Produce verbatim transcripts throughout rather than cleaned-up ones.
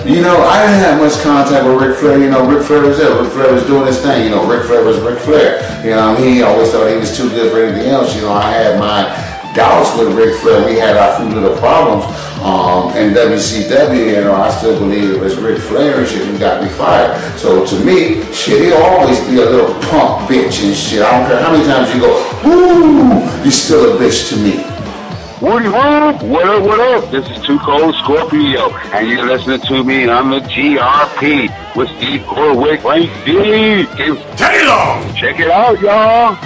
You know, I didn't have much contact with Ric Flair. You know, Ric Flair was there. Ric Flair was doing his thing. You know, Ric Flair was Ric Flair. You know, I mean, he always thought he was too good for anything else. You know, I had my doubts with Ric Flair. We had our few little problems um, in W C W. You know, I still believe it was Ric Flair and shit who got me fired. So to me, shit, he'll always be a little punk bitch and shit. I don't care how many times you go, woo, you're still a bitch to me. Woody Woo, what up, what up? This is Too Cold Scorpio, and you're listening to me on the G R P with Steve Corwick, Frank D. Taylor! Check it out, y'all.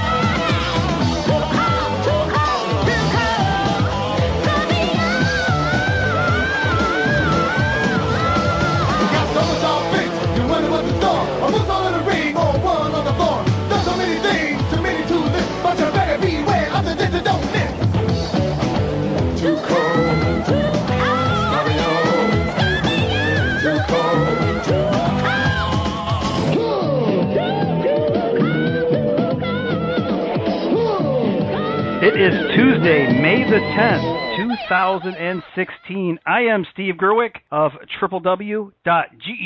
It is Tuesday, May the tenth, two thousand sixteen. I am Steve Gerwick of w w w dot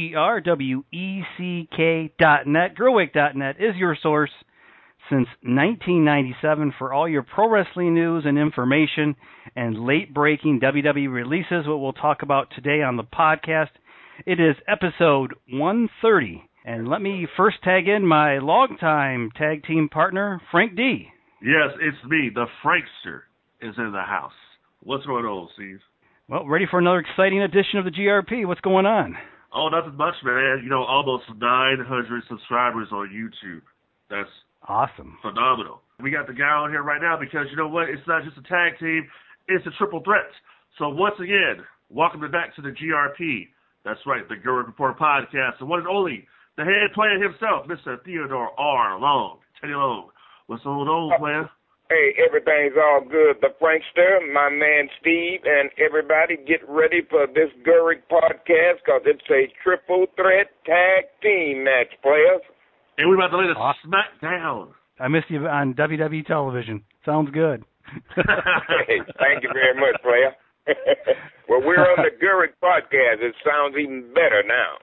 gerweck dot net. Gerwick dot net is your source since nineteen ninety-seven for all your pro wrestling news and information and late-breaking W W E releases, what we'll talk about today on the podcast. It is episode one thirty. And let me first tag in my longtime tag team partner, Frank D. Yes, it's me. The Frankster is in the house. What's going on, Steve? Well, ready for another exciting edition of the G R P. What's going on? Oh, nothing much, man. You know, almost nine hundred subscribers on YouTube. That's awesome. Phenomenal. We got the guy on here right now because, you know what, it's not just a tag team, it's a triple threat. So once again, welcome back to the G R P. That's right, the Gerwick Report podcast. The one and only, the head player himself, Mister Theodore R. Long. Teddy Long. What's going on, player? Hey, everything's all good. The Frankster, my man Steve, and everybody get ready for this Gerwick podcast because it's a triple threat tag team match, players. And we're about to lay the awesome. smack down. I missed you on W W E television. Sounds good. Hey, thank you very much, player. Well, we're on the Gerwick podcast. It sounds even better now.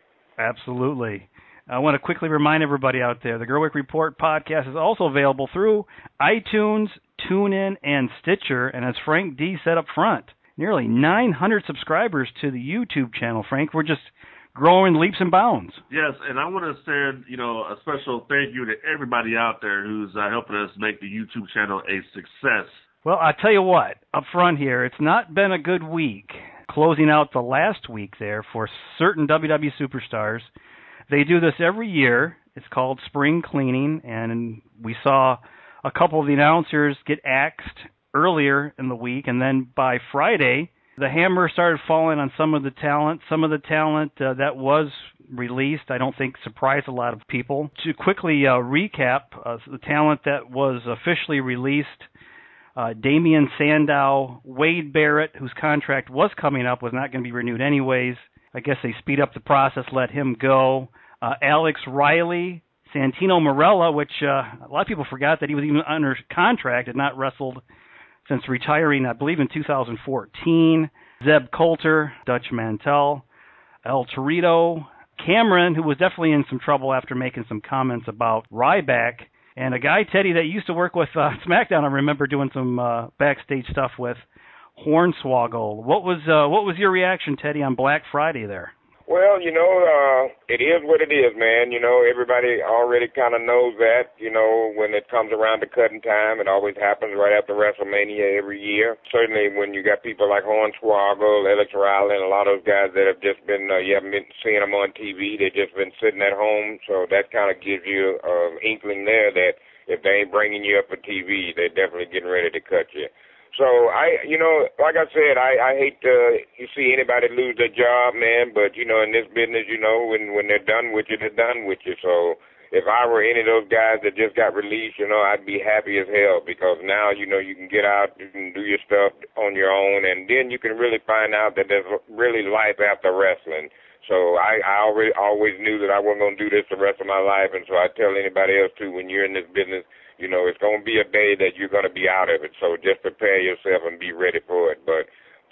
Absolutely. I want to quickly remind everybody out there, the Gerwick Report podcast is also available through iTunes, TuneIn, and Stitcher. And as Frank D said up front, nearly nine hundred subscribers to the YouTube channel, Frank. We're just growing leaps and bounds. Yes, and I want to send, you know, a special thank you to everybody out there who's uh, helping us make the YouTube channel a success. Well, I tell you what, up front here, it's not been a good week. Closing out the last week there for certain W W E superstars. They do this every year. It's called spring cleaning, and we saw a couple of the announcers get axed earlier in the week, and then by Friday, the hammer started falling on some of the talent. Some of the talent uh, that was released, I don't think surprised a lot of people. To quickly uh, recap, uh, the talent that was officially released, uh, Damian Sandow, Wade Barrett, whose contract was coming up, was not going to be renewed anyways. I guess they speed up the process, let him go. Uh, Alex Riley, Santino Marella, which uh, a lot of people forgot that he was even under contract, had not wrestled since retiring, I believe, in two thousand fourteen. Zeb Coulter, Dutch Mantell, El Torito, Cameron, who was definitely in some trouble after making some comments about Ryback, and a guy, Teddy, that used to work with uh, SmackDown, I remember doing some uh, backstage stuff with, Hornswoggle. What was uh, what was your reaction, Teddy, on Black Friday there? Well, you know, uh, it is what it is, man. You know, everybody already kind of knows that. You know, when it comes around to cutting time, it always happens right after WrestleMania every year. Certainly when you got people like Hornswoggle, Alex Riley, and a lot of those guys that have just been, uh, you haven't been seeing them on T V. They've just been sitting at home. So that kind of gives you an inkling there that if they ain't bringing you up for T V, they're definitely getting ready to cut you. So, I, you know, like I said, I, I hate to you see anybody lose their job, man, but, you know, in this business, you know, when, when they're done with you, they're done with you. So if I were any of those guys that just got released, you know, I'd be happy as hell because now, you know, you can get out, you can do your stuff on your own, and then you can really find out that there's really life after wrestling. So I, I already always knew that I wasn't going to do this the rest of my life, and so I tell anybody else, too, when you're in this business, you know, it's going to be a day that you're going to be out of it. So just prepare yourself and be ready for it. But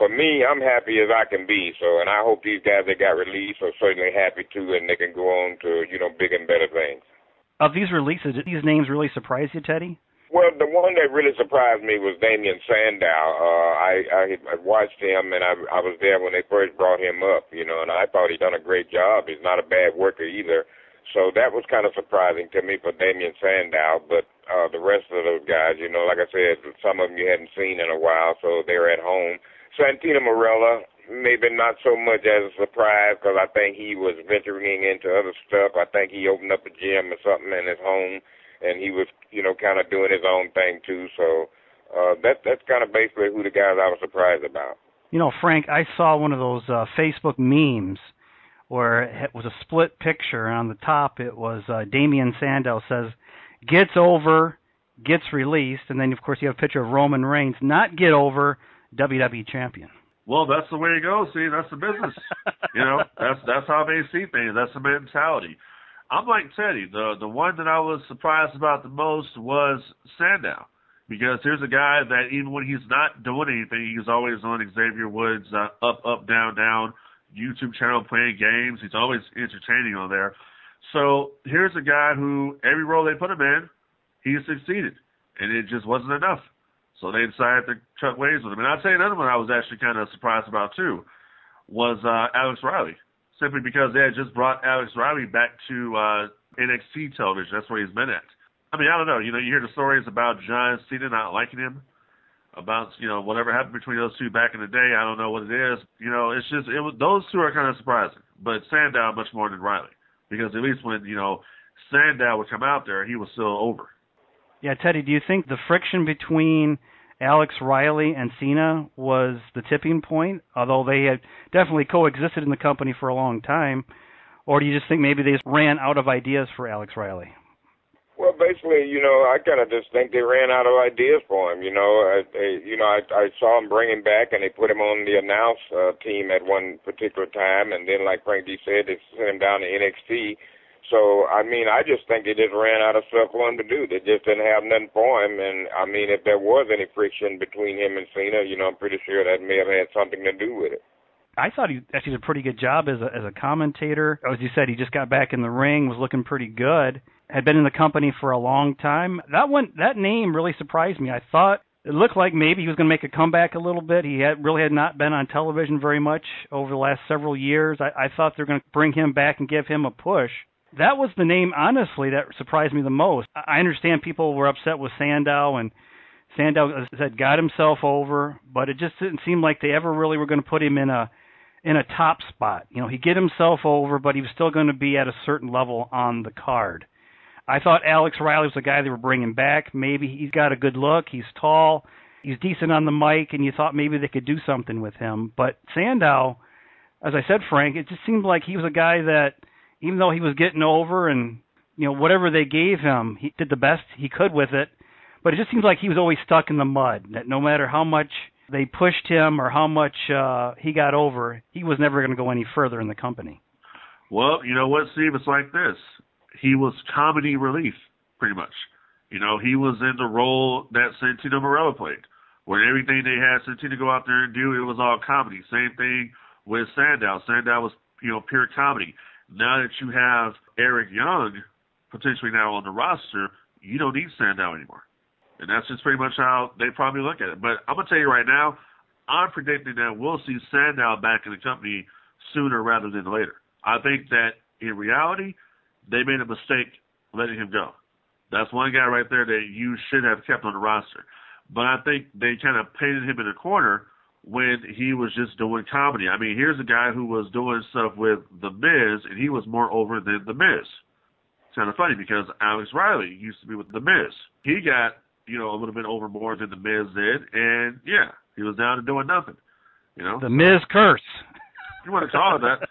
for me, I'm happy as I can be. So, and I hope these guys that got released are certainly happy too, and they can go on to, you know, bigger and better things. Of these releases, did these names really surprise you, Teddy? Well, the one that really surprised me was Damien Sandow. Uh, I, I I watched him, and I I was there when they first brought him up, you know, and I thought he done a great job. He's not a bad worker either. So that was kind of surprising to me for Damien Sandow. But uh, the rest of those guys, you know, like I said, some of them you hadn't seen in a while, so they're at home. Santino Marella, maybe not so much as a surprise because I think he was venturing into other stuff. I think he opened up a gym or something in his home, and he was, you know, kind of doing his own thing too. So uh, that that's kind of basically who the guys I was surprised about. You know, Frank, I saw one of those uh, Facebook memes where it was a split picture, and on the top it was uh, Damien Sandow says, gets over, gets released, and then, of course, you have a picture of Roman Reigns, not get over, W W E champion. Well, that's the way it goes. See, that's the business. You know, that's that's how they see things. That's the mentality. I'm like Teddy. The the one that I was surprised about the most was Sandow, because here's a guy that even when he's not doing anything, he's always on Xavier Woods' uh, Up, Up, Down, Down YouTube channel playing games. He's always entertaining on there. So here's a guy who every role they put him in, he succeeded, and it just wasn't enough. So they decided to cut ways with him. And I'll tell you another one I was actually kind of surprised about too was uh, Alex Riley, simply because they had just brought Alex Riley back to uh, N X T television. That's where he's been at. I mean, I don't know. You know, you hear the stories about John Cena not liking him, about, you know, whatever happened between those two back in the day. I don't know what it is. You know, it's just, it was, those two are kind of surprising. But Sandow much more than Riley, because at least when, you know, Sandow would come out there, he was still over. Yeah, Teddy, do you think the friction between Alex Riley and Cena was the tipping point, although they had definitely coexisted in the company for a long time, or do you just think maybe they just ran out of ideas for Alex Riley? Well, basically, you know, I kind of just think they ran out of ideas for him. You know, I, I, you know, I, I saw him bring him back, and they put him on the announce uh, team at one particular time, and then, like Frank D said, they sent him down to N X T. So, I mean, I just think they just ran out of stuff for him to do. They just didn't have nothing for him. And, I mean, if there was any friction between him and Cena, you know, I'm pretty sure that may have had something to do with it. I thought he actually did a pretty good job as a, as a commentator. As you said, he just got back in the ring, was looking pretty good, had been in the company for a long time. That one, that name really surprised me. I thought it looked like maybe he was going to make a comeback a little bit. He had really had not been on television very much over the last several years. I, I thought they were going to bring him back and give him a push. That was the name, honestly, that surprised me the most. I understand people were upset with Sandow, and Sandow, as I said, got himself over, but it just didn't seem like they ever really were going to put him in a in a top spot. You know, he'd get himself over, but he was still going to be at a certain level on the card. I thought Alex Riley was the guy they were bringing back. Maybe he's got a good look, he's tall, he's decent on the mic, and you thought maybe they could do something with him. But Sandow, as I said, Frank, it just seemed like he was a guy that, even though he was getting over and, you know, whatever they gave him, he did the best he could with it. But it just seems like he was always stuck in the mud, that no matter how much they pushed him or how much uh, he got over, he was never going to go any further in the company. Well, you know what, Steve? It's like this. He was comedy relief, pretty much. You know, he was in the role that Santino Marella played, where everything they had Santino go out there and do, it was all comedy. Same thing with Sandow. Sandow was, you know, pure comedy. Now that you have Eric Young potentially now on the roster, you don't need Sandow anymore. And that's just pretty much how they probably look at it. But I'm going to tell you right now, I'm predicting that we'll see Sandow back in the company sooner rather than later. I think that in reality, they made a mistake letting him go. That's one guy right there that you should have kept on the roster. But I think they kind of painted him in a corner when he was just doing comedy. I mean, here's a guy who was doing stuff with The Miz, and he was more over than The Miz. It's kind of funny because Alex Riley used to be with The Miz. He got, you know, a little bit over more than The Miz did, and, yeah, he was down to doing nothing, you know. The Miz curse. You want to call it that.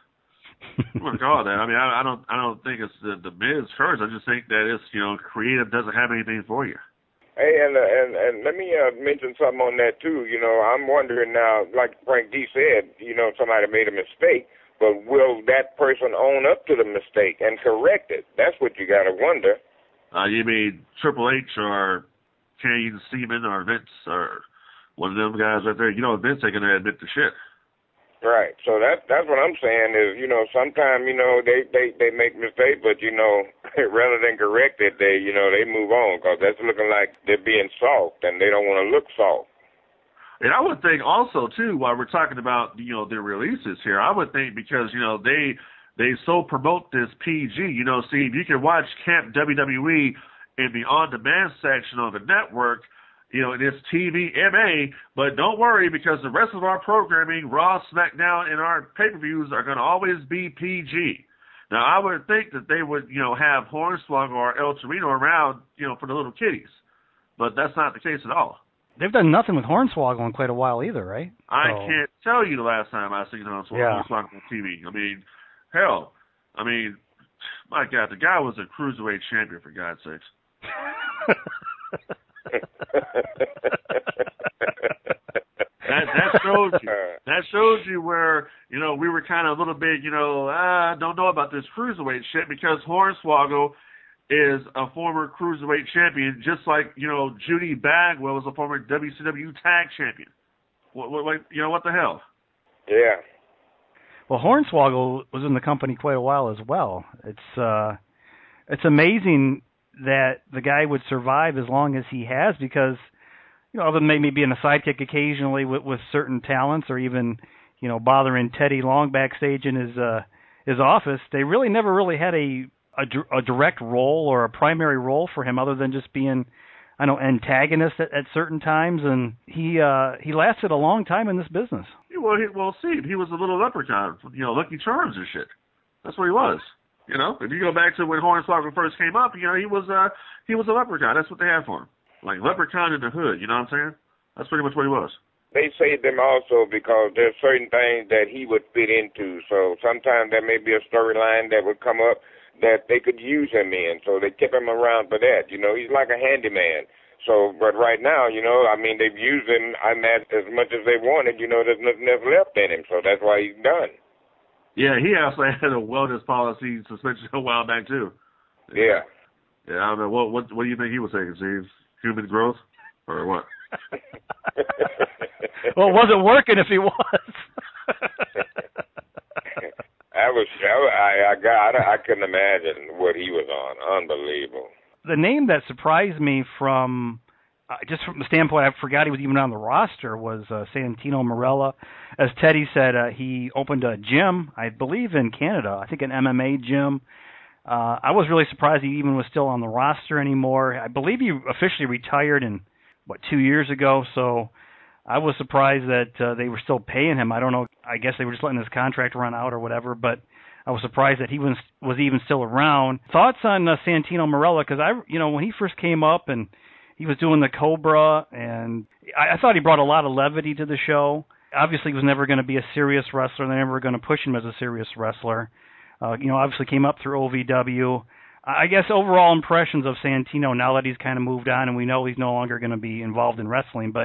You want to call it that. I mean, I, I don't I don't think it's the, the Miz curse. I just think that it's, you know, creative doesn't have anything for you. Hey, and, uh, and and let me uh, mention something on that, too. You know, I'm wondering now, like Frank D said, you know, somebody made a mistake, but will that person own up to the mistake and correct it? That's what you got to wonder. Uh, you mean Triple H or Kane Seaman or Vince or one of them guys right there. You know, Vince ain't gonna admit the shit. Right. So that that's what I'm saying is, you know, sometimes, you know, they, they, they make mistakes, but, you know, rather than correct it, they, you know, they move on because that's looking like they're being soft and they don't want to look soft. And I would think also, too, while we're talking about, you know, their releases here, I would think because, you know, they they so promote this P G, you know, see, you can watch Camp W W E in the on-demand section on the network, you know, it's T V M A, but don't worry because the rest of our programming, Raw, SmackDown, and our pay-per-views are going to always be P G. Now, I would think that they would, you know, have Hornswoggle or El Torino around, you know, for the little kiddies, but that's not the case at all. They've done nothing with Hornswoggle in quite a while either, right? I so. can't tell you the last time I seen Hornswoggle yeah. on T V. I mean, hell, I mean, my God, the guy was a cruiserweight champion, for God's sakes. that that shows you that shows you where, you know, we were kind of a little bit, you know, I ah, don't know about this cruiserweight shit because Hornswoggle is a former cruiserweight champion, just like, you know, Judy Bagwell was a former W C W tag champion. What, what, what you know, what the hell? Yeah. Well, Hornswoggle was in the company quite a while as well. It's uh, it's amazing that the guy would survive as long as he has because, you know, other than maybe being a sidekick occasionally with, with certain talents or even, you know, bothering Teddy Long backstage in his uh, his office, they really never really had a, a, a direct role or a primary role for him other than just being, I don't know, antagonist at, at certain times, and he uh, he lasted a long time in this business. Well, he, well, see, he was a little leprechaun, you know, Lucky Charms and shit. That's what he was. You know, if you go back to when Hornswoggle first came up, you know, he was uh, he was a leprechaun. That's what they had for him, like leprechaun in the hood. You know what I'm saying? That's pretty much what he was. They saved him also because there's certain things that he would fit into. So sometimes there may be a storyline that would come up that they could use him in. So they kept him around for that. You know, he's like a handyman. So, but right now, you know, I mean, they've used him, I imagine, as much as they wanted. You know, there's nothing else left in him. So that's why he's done. Yeah, he also had a wellness policy suspension a while back, too. Yeah. Yeah, I don't know. What what, what do you think he was taking, Steve? Human growth? Or what? Well, it wasn't working if he was. I was, I, I got, I couldn't imagine what he was on. Unbelievable. The name that surprised me from, uh, just from the standpoint, I forgot he was even on the roster, was uh, Santino Marella. As Teddy said, uh, he opened a gym, I believe in Canada, I think an M M A gym. Uh, I was really surprised he even was still on the roster anymore. I believe he officially retired in, what, two years ago, so I was surprised that uh, they were still paying him. I don't know, I guess they were just letting his contract run out or whatever, but I was surprised that he was was even still around. Thoughts on uh, Santino Marella? Because I, you know, when he first came up and he was doing the Cobra, and I, I thought he brought a lot of levity to the show. Obviously, he was never going to be a serious wrestler. They're never going to push him as a serious wrestler. Uh, you know, obviously came up through O V W. I guess overall impressions of Santino now that he's kind of moved on and we know he's no longer going to be involved in wrestling. But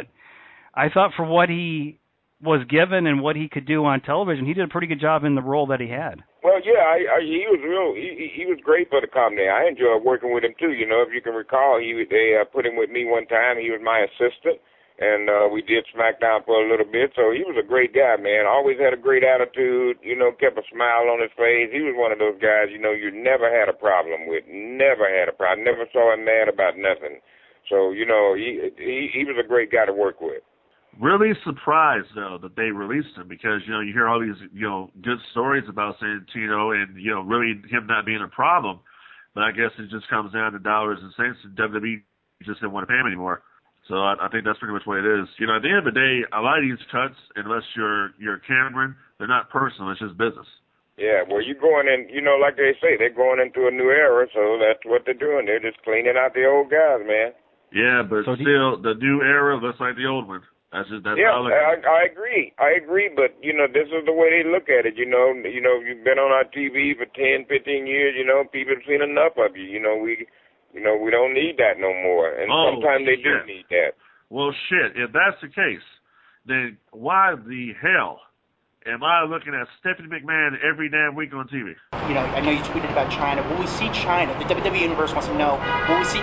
I thought for what he was given and what he could do on television, he did a pretty good job in the role that he had. Well, yeah, I, I, he was real. He, he was great for the company. I enjoyed working with him too. You know, if you can recall, he they uh, put him with me one time. He was my assistant, and uh, we did SmackDown for a little bit. So he was a great guy, man. Always had a great attitude. You know, kept a smile on his face. He was one of those guys. You know, you never had a problem with. Never had a problem. Never saw him mad about nothing. So you know, he he, he was a great guy to work with. Really surprised, though, that they released him because, you know, you hear all these, you know, good stories about Santino and, you know, really him not being a problem. But I guess it just comes down to dollars and cents, and W W E just didn't want to pay him anymore. So I, I think that's pretty much what it is. You know, at the end of the day, a lot of these cuts, unless you're, you're Cameron, they're not personal. It's just business. Yeah, well, you're going in, you know, like they say, they're going into a new era, so that's what they're doing. They're just cleaning out the old guys, man. Yeah, but so still, the new era looks like the old one. That's just, that's yeah, how I, I agree. I agree, but, you know, this is the way they look at it. You know, you know, you've been on our T V for ten, fifteen years, you know, people have seen enough of you. You know, we you know, we don't need that no more. And oh, sometimes they shit. do need that. Well, shit, if that's the case, then why the hell am I looking at Stephanie McMahon every damn week on T V? You know, I know you tweeted about China. Will we see China? The W W E Universe wants to know, will we see China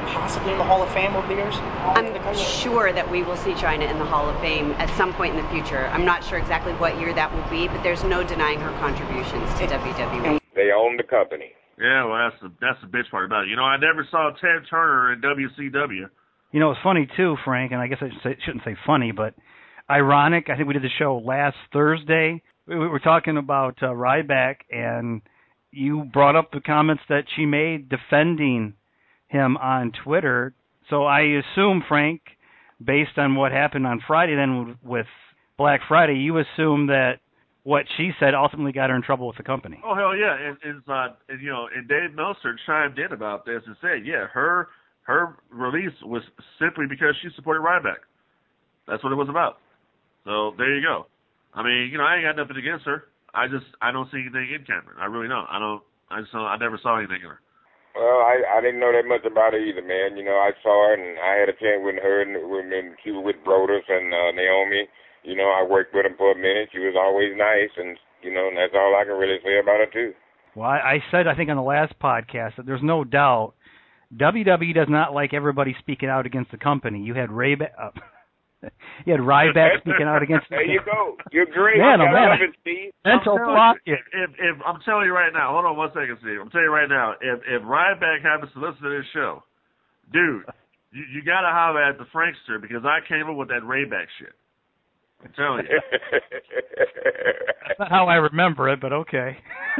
possibly in the Hall of Fame over the years? I'm sure that we will see Chyna in the Hall of Fame at some point in the future. I'm not sure exactly what year that will be, but there's no denying her contributions to W W E. They own the company. Yeah, well, that's the that's the bitch part about it. You know, I never saw Ted Turner in W C W. You know, it's funny too, Frank, and I guess I say, shouldn't say funny, but ironic. I think we did the show last Thursday. We were talking about uh, Ryback, and you brought up the comments that she made defending him on Twitter. So I assume, Frank, based on what happened on Friday then with Black Friday, you assume that what she said ultimately got her in trouble with the company. Oh, hell yeah. And, and, uh, and you know, and Dave Meltzer chimed in about this and said, yeah, her her release was simply because she supported Ryback. That's what it was about. So there you go. I mean, you know, I ain't got nothing against her. I just, I don't see anything in Cameron. I really don't. I don't, I just don't, I never saw anything in her. Well, I, I didn't know that much about her either, man. You know, I saw her, and I had a chance with her, and when, when she was with Brodus and uh, Naomi. You know, I worked with them for a minute. She was always nice, and, you know, and that's all I can really say about her, too. Well, I, I said, I think, on the last podcast that there's no doubt W W E does not like everybody speaking out against the company. You had Ray... Uh, you had Ryback speaking out against the There you go. You're great. Man, I oh, man. love it, Steve. Mental block. If, if, if, I'm telling you right now, hold on one second, Steve. I'm telling you right now, if, if Ryback happens to listen to this show, dude, you, you got to holler at the Frankster because I came up with that Ryback shit. I'm telling you. That's not how I remember it, but okay.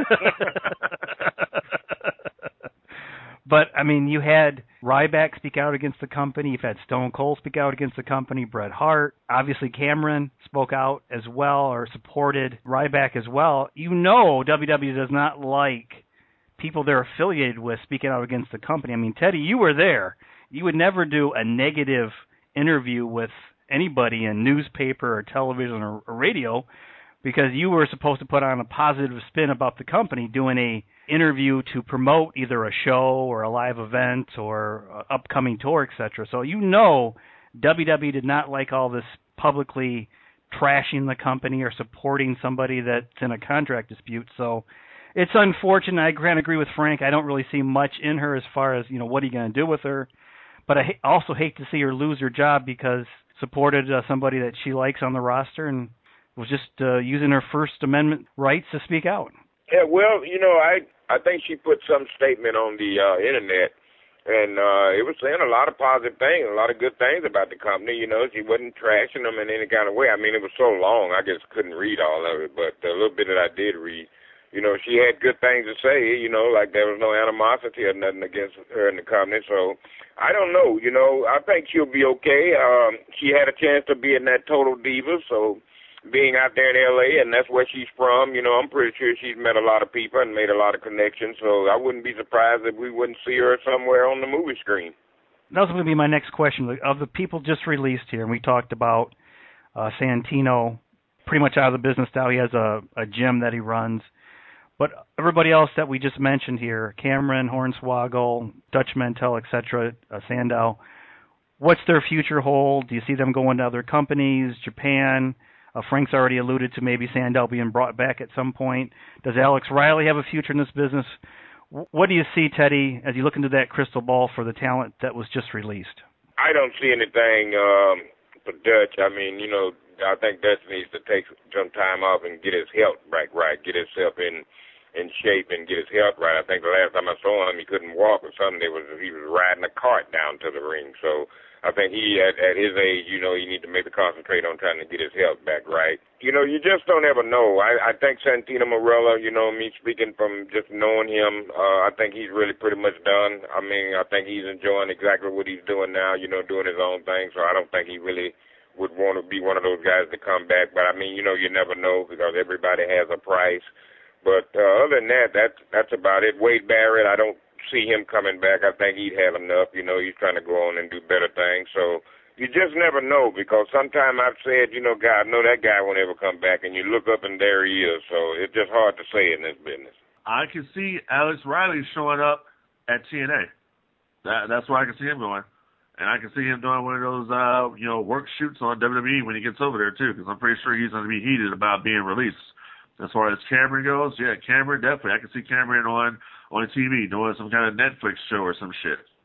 But, I mean, you had Ryback speak out against the company. You've had Stone Cold speak out against the company. Bret Hart. Obviously, Cameron spoke out as well or supported Ryback as well. You know W W E does not like people they're affiliated with speaking out against the company. I mean, Teddy, you were there. You would never do a negative interview with anybody in newspaper or television or, or radio because you were supposed to put on a positive spin about the company doing a interview to promote either a show or a live event or a upcoming tour, et cetera. So you know W W E did not like all this publicly trashing the company or supporting somebody that's in a contract dispute. So it's unfortunate. I can't agree with Frank. I don't really see much in her as far as, you know, what are you going to do with her? But I ha- also hate to see her lose her job because supported uh, somebody that she likes on the roster and was just uh, using her First Amendment rights to speak out. Yeah, well, you know, I I think she put some statement on the uh, internet, and uh, it was saying a lot of positive things, a lot of good things about the company. You know, she wasn't trashing them in any kind of way. I mean, it was so long, I just couldn't read all of it, but the little bit that I did read, you know, she had good things to say, you know, like there was no animosity or nothing against her in the company. So I don't know, you know, I think she'll be okay. Um, she had a chance to be in that Total Diva, so being out there in L A, and that's where she's from, you know, I'm pretty sure she's met a lot of people and made a lot of connections, so I wouldn't be surprised if we wouldn't see her somewhere on the movie screen. That was going to be my next question. Of the people just released here, and we talked about uh, Santino pretty much out of the business now. He has a, a gym that he runs. But everybody else that we just mentioned here, Cameron, Hornswoggle, Dutch Mantel, et cetera, uh, Sandow, what's their future hold? Do you see them going to other companies, Japan? Uh, Frank's already alluded to maybe Sandow being brought back at some point. Does Alex Riley have a future in this business? W- what do you see, Teddy, as you look into that crystal ball for the talent that was just released? I don't see anything um, for Dutch. I mean, you know, I think Dutch needs to take some time off and get his health back right, get himself in in shape and get his health right. I think the last time I saw him, he couldn't walk or something. It was he was riding a cart down to the ring. So I think he, at, at his age, you know, you need to maybe concentrate on trying to get his health back right. You know, you just don't ever know. I, I think Santino Marella, you know, me speaking from just knowing him, uh, I think he's really pretty much done. I mean, I think he's enjoying exactly what he's doing now, you know, doing his own thing. So I don't think he really would want to be one of those guys to come back. But, I mean, you know, you never know because everybody has a price. But uh, other than that, that's, that's about it. Wade Barrett, I don't see him coming back. I think he'd had enough. You know, he's trying to go on and do better things. So you just never know because sometimes I've said, you know, God, no, that guy won't ever come back. And you look up and there he is. So it's just hard to say in this business. I can see Alex Riley showing up at T N A. That, that's where I can see him going. And I can see him doing one of those, uh, you know, work shoots on W W E when he gets over there, too, because I'm pretty sure he's going to be heated about being released. As far as Cameron goes, yeah, Cameron, definitely. I can see Cameron on, on T V doing some kind of Netflix show or some shit.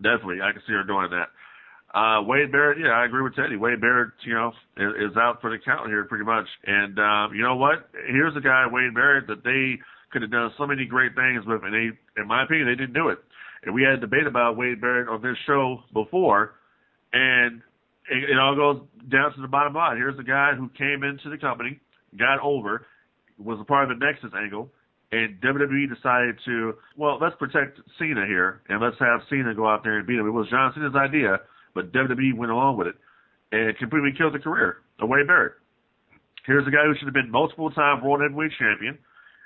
definitely, I can see her doing that. Uh, Wade Barrett, yeah, I agree with Teddy. Wade Barrett, you know, is, is out for the count here pretty much. And um, you know what? Here's a guy, Wade Barrett, that they could have done so many great things with, and they, in my opinion, they didn't do it. And we had a debate about Wade Barrett on this show before, and it, it all goes down to the bottom line. Here's a guy who came into the company, got over, was a part of the Nexus angle, and W W E decided to, well, let's protect Cena here, and let's have Cena go out there and beat him. It was John Cena's idea, but W W E went along with it, and it completely killed the career of Wade Barrett. Here's a guy who should have been multiple-time World Heavyweight Champion,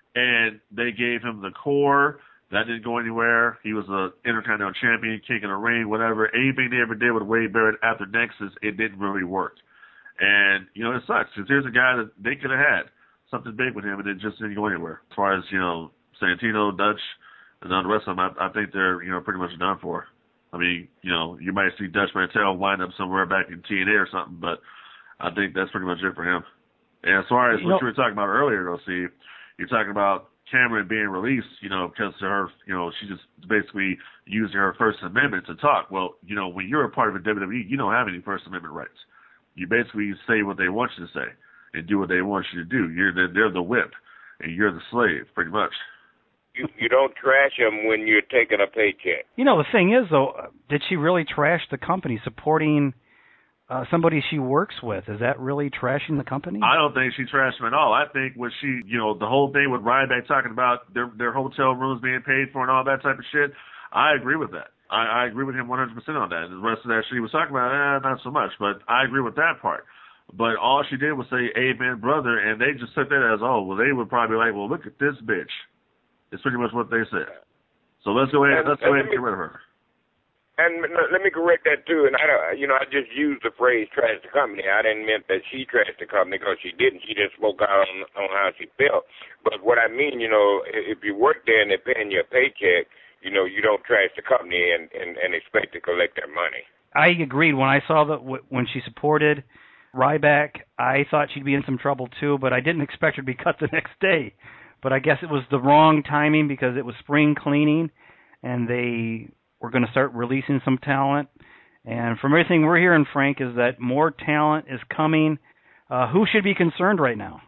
and they gave him the core. That didn't go anywhere. He was an Intercontinental Champion, King of the Ring, whatever. Anything they ever did with Wade Barrett after Nexus, it didn't really work. And, you know, it sucks, because here's a guy that they could have had something big with him, and it just didn't go anywhere. As far as, you know, Santino, Dutch, and all the rest of them, I, I think they're, you know, pretty much done for. I mean, you know, you might see Dutch Mantel wind up somewhere back in T N A or something, but I think that's pretty much it for him. And as far as you what know, you were talking about earlier, though, Steve, you're talking about Cameron being released, you know, because of her, you know, she just basically using her First Amendment to talk. Well, you know, when you're a part of a W W E, you don't have any First Amendment rights. You basically say what they want you to say and do what they want you to do. You're the, they're the whip, and you're the slave, pretty much. You, you don't trash them when you're taking a paycheck. You know, the thing is, though, did she really trash the company supporting uh, somebody she works with? Is that really trashing the company? I don't think she trashed them at all. I think what she, you know, the whole thing with Ryback talking about their their hotel rooms being paid for and all that type of shit, I agree with that. I, I agree with him one hundred percent on that. And the rest of that she was talking about, eh, not so much. But I agree with that part. But all she did was say amen, brother, and they just took that as, oh, well, they would probably be like, well, look at this bitch. It's pretty much what they said. So let's go ahead. And, let's go ahead and get rid of her. And let me correct that too. And I, don't, you know, I just used the phrase "trash the company." I didn't mean that she trashed the company, because she didn't. She just spoke out on, on how she felt. But what I mean, you know, if you work there and they're paying you a paycheck, you know, you don't trash the company and, and, and expect to collect their money. I agreed. When I saw that w- when she supported Ryback, I thought she'd be in some trouble too. But I didn't expect her to be cut the next day. But I guess it was the wrong timing, because it was spring cleaning, and they were going to start releasing some talent. And from everything we're hearing, Frank, is that more talent is coming. Uh, who should be concerned right now?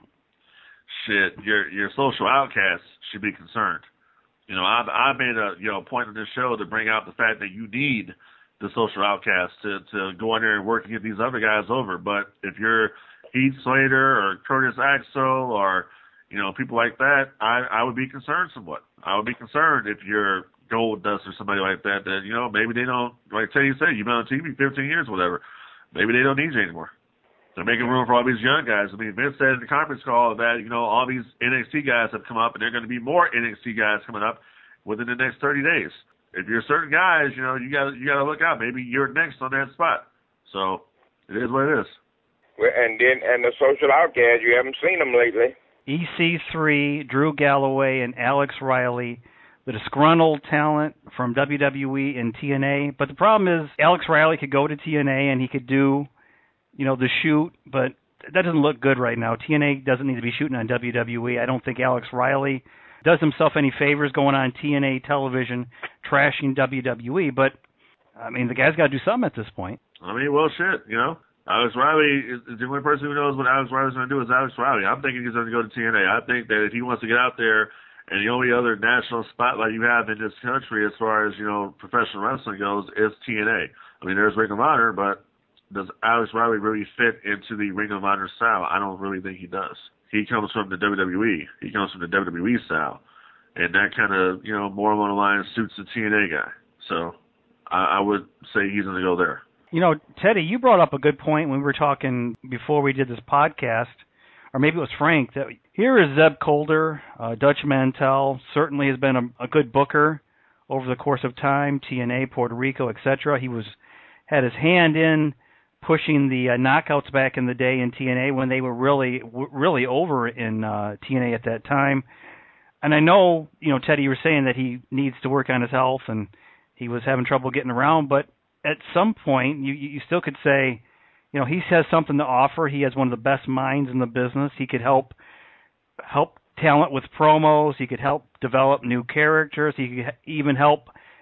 Shit, your your social outcasts should be concerned. You know, I've I made a you know point on this show to bring out the fact that you need the social outcasts to to go in there and work and get these other guys over. But if you're Heath Slater or Curtis Axel or you know, people like that, I, I would be concerned somewhat. I would be concerned if you're Goldust or somebody like that, that, you know, maybe they don't, like Teddy said, you've been on T V fifteen years or whatever. Maybe they don't need you anymore. They're making room for all these young guys. I mean, Vince said in the conference call that, you know, all these N X T guys have come up, and there are going to be more N X T guys coming up within the next thirty days. If you're certain guys, you know, you got you got to look out. Maybe you're next on that spot. So it is what it is. Well, and then, and the social outcasts, you haven't seen them lately. E C three, Drew Galloway, and Alex Riley, the disgruntled talent from W W E and T N A. But the problem is Alex Riley could go to T N A and he could do, you know, the shoot, but that doesn't look good right now. T N A doesn't need to be shooting on W W E. I don't think Alex Riley does himself any favors going on T N A television trashing W W E. But, I mean, the guy's got to do something at this point. I mean, well, shit, you know. Alex Riley is the only person who knows what Alex Riley's going to do is Alex Riley. I'm thinking he's going to go to T N A. I think that if he wants to get out there, and the only other national spotlight you have in this country as far as, you know, professional wrestling goes is T N A. I mean, there's Ring of Honor, but does Alex Riley really fit into the Ring of Honor style? I don't really think he does. He comes from the W W E. He comes from the W W E style. And that kind of, you know, more along the line suits the T N A guy. So I, I would say he's going to go there. You know, Teddy, you brought up a good point when we were talking before we did this podcast, or maybe it was Frank, that here is Zeb Colder, uh, Dutch Mantel, certainly has been a, a good booker over the course of time, T N A, Puerto Rico, et cetera. He was had his hand in pushing the uh, knockouts back in the day in T N A when they were really, really over in uh, T N A at that time. And I know, you know, Teddy, you were saying that he needs to work on his health and he was having trouble getting around, but at some point, you you still could say, you know, he has something to offer. He has one of the best minds in the business. He could help help talent with promos. He could help develop new characters. He could even help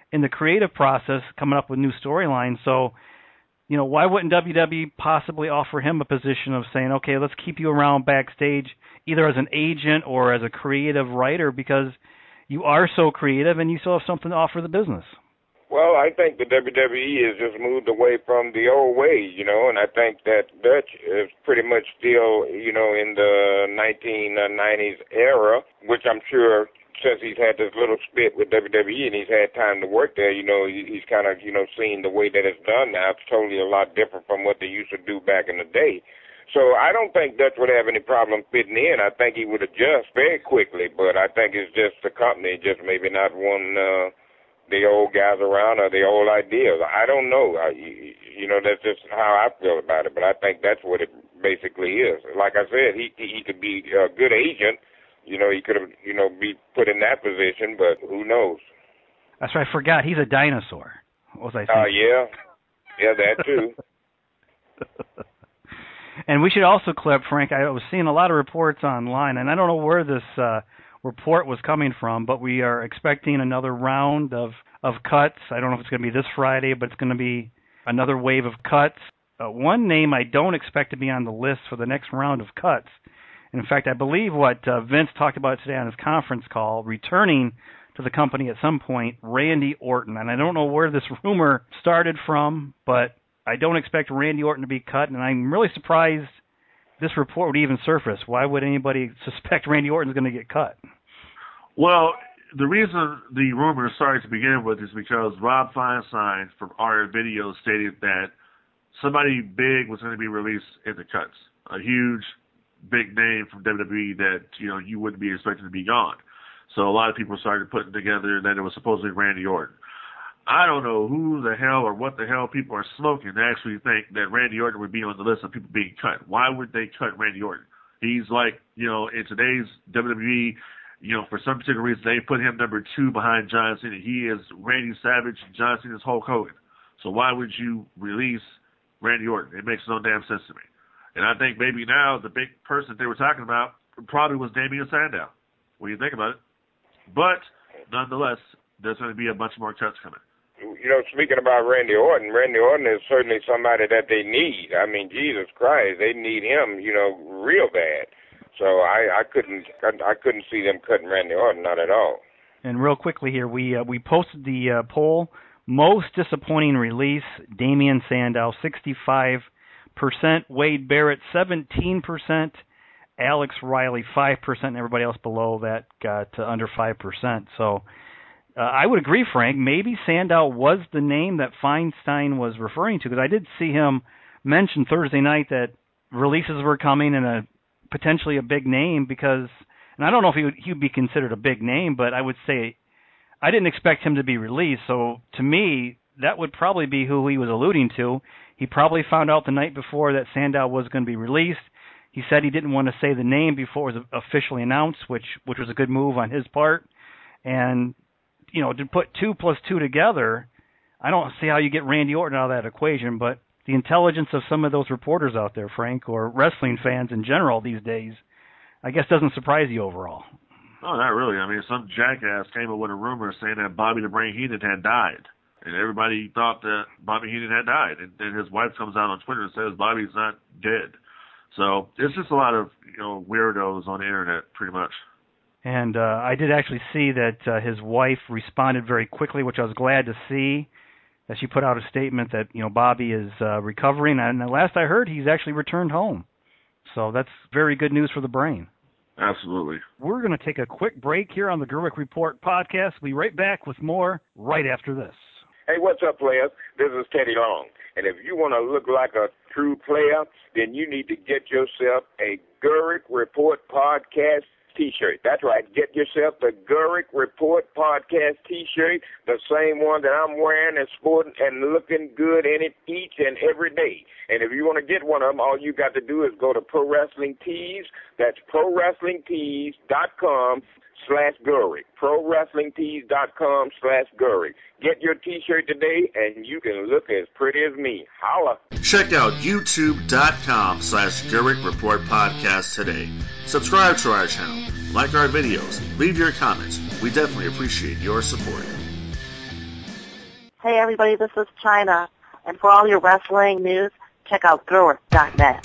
in the creative process coming up with new storylines. So, you know, why wouldn't W W E possibly offer him a position of saying, okay, let's keep you around backstage either as an agent or as a creative writer because you are so creative and you still have something to offer the business? Well, I think the W W E has just moved away from the old way, you know, and I think that Dutch is pretty much still, you know, in the nineteen nineties era, which I'm sure since he's had this little split with W W E and he's had time to work there, you know, he's kind of, you know, seen the way that it's done now. It's totally a lot different from what they used to do back in the day. So I don't think Dutch would have any problem fitting in. I think he would adjust very quickly, but I think it's just the company just maybe not one uh, the old guys around or the old ideas. I don't know. I, you know, that's just how I feel about it, but I think that's what it basically is. Like I said, he he could be a good agent. You know, he could have, you know, be put in that position, but who knows? That's right. I forgot. He's a dinosaur. What was I saying? Oh, uh, yeah. Yeah, that too. And we should also clip, Frank, I was seeing a lot of reports online, and I don't know where this uh, report was coming from, but we are expecting another round of, of cuts. I don't know if it's going to be this Friday, but it's going to be another wave of cuts. Uh, one name I don't expect to be on the list for the next round of cuts. And in fact, I believe what uh, Vince talked about today on his conference call, returning to the company at some point, Randy Orton. And I don't know where this rumor started from, but I don't expect Randy Orton to be cut, and I'm really surprised this report would even surface. Why would anybody suspect Randy Orton's going to get cut? Well, the reason the rumor started to begin with is because Rob Feinstein from R N Video stated that somebody big was going to be released in the cuts, a huge, big name from W W E that, you know, you wouldn't be expecting to be gone. So a lot of people started putting together that it was supposedly Randy Orton. I don't know who the hell or what the hell people are smoking to actually think that Randy Orton would be on the list of people being cut. Why would they cut Randy Orton? He's like, you know, in today's W W E, you know, for some particular reason, they put him number two behind John Cena. He is Randy Savage, John Cena's Hulk Hogan. So why would you release Randy Orton? It makes no damn sense to me. And I think maybe now the big person they were talking about probably was Damian Sandow, when you think about it. But nonetheless, there's going to be a bunch more cuts coming. You know, speaking about Randy Orton, Randy Orton is certainly somebody that they need. I mean, Jesus Christ, they need him, you know, real bad. So I, I couldn't, I couldn't see them cutting Randy Orton, not at all. And real quickly here, we uh, we posted the uh, poll. Most disappointing release: Damian Sandow, sixty-five percent; Wade Barrett, seventeen percent; Alex Riley, five percent. And everybody else below that got uh, under five percent. So. Uh, I would agree, Frank. Maybe Sandow was the name that Feinstein was referring to, because I did see him mention Thursday night that releases were coming and a potentially a big name. Because, and I don't know if he would he would be considered a big name, but I would say I didn't expect him to be released. So to me, that would probably be who he was alluding to. He probably found out the night before that Sandow was going to be released. He said he didn't want to say the name before it was officially announced, which which was a good move on his part. And you know, to put two plus two together, I don't see how you get Randy Orton out of that equation, but the intelligence of some of those reporters out there, Frank, or wrestling fans in general these days, I guess doesn't surprise you overall. Oh, not really. I mean, some jackass came up with a rumor saying that Bobby the Brain Heenan had died, and everybody thought that Bobby Heenan had died, and then his wife comes out on Twitter and says Bobby's not dead. So it's just a lot of, you know, weirdos on the internet, pretty much. And uh, I did actually see that uh, his wife responded very quickly, which I was glad to see, that she put out a statement that, you know, Bobby is uh, recovering. And the last I heard, he's actually returned home. So that's very good news for the Brain. Absolutely. We're going to take a quick break here on the Gerwick Report podcast. We'll be right back with more right after this. Hey, what's up, players? This is Teddy Long. And if you want to look like a true player, then you need to get yourself a Gerwick Report podcast T-shirt. That's right. Get yourself the Gerwick Report podcast T-shirt, the same one that I'm wearing and sporting and looking good in it each and every day. And if you want to get one of them, all you got to do is go to Pro Wrestling Tees. That's pro wrestling tees dot com slash Gerwick. pro wrestling tees dot com slash Gerwick. Get your T-shirt today, and you can look as pretty as me. Holla. Check out youtube.com slash Gerwick Report Podcast today. Subscribe to our channel, like our videos, leave your comments. We definitely appreciate your support. Hey, everybody, this is China. And for all your wrestling news, check out Gerwig dot net.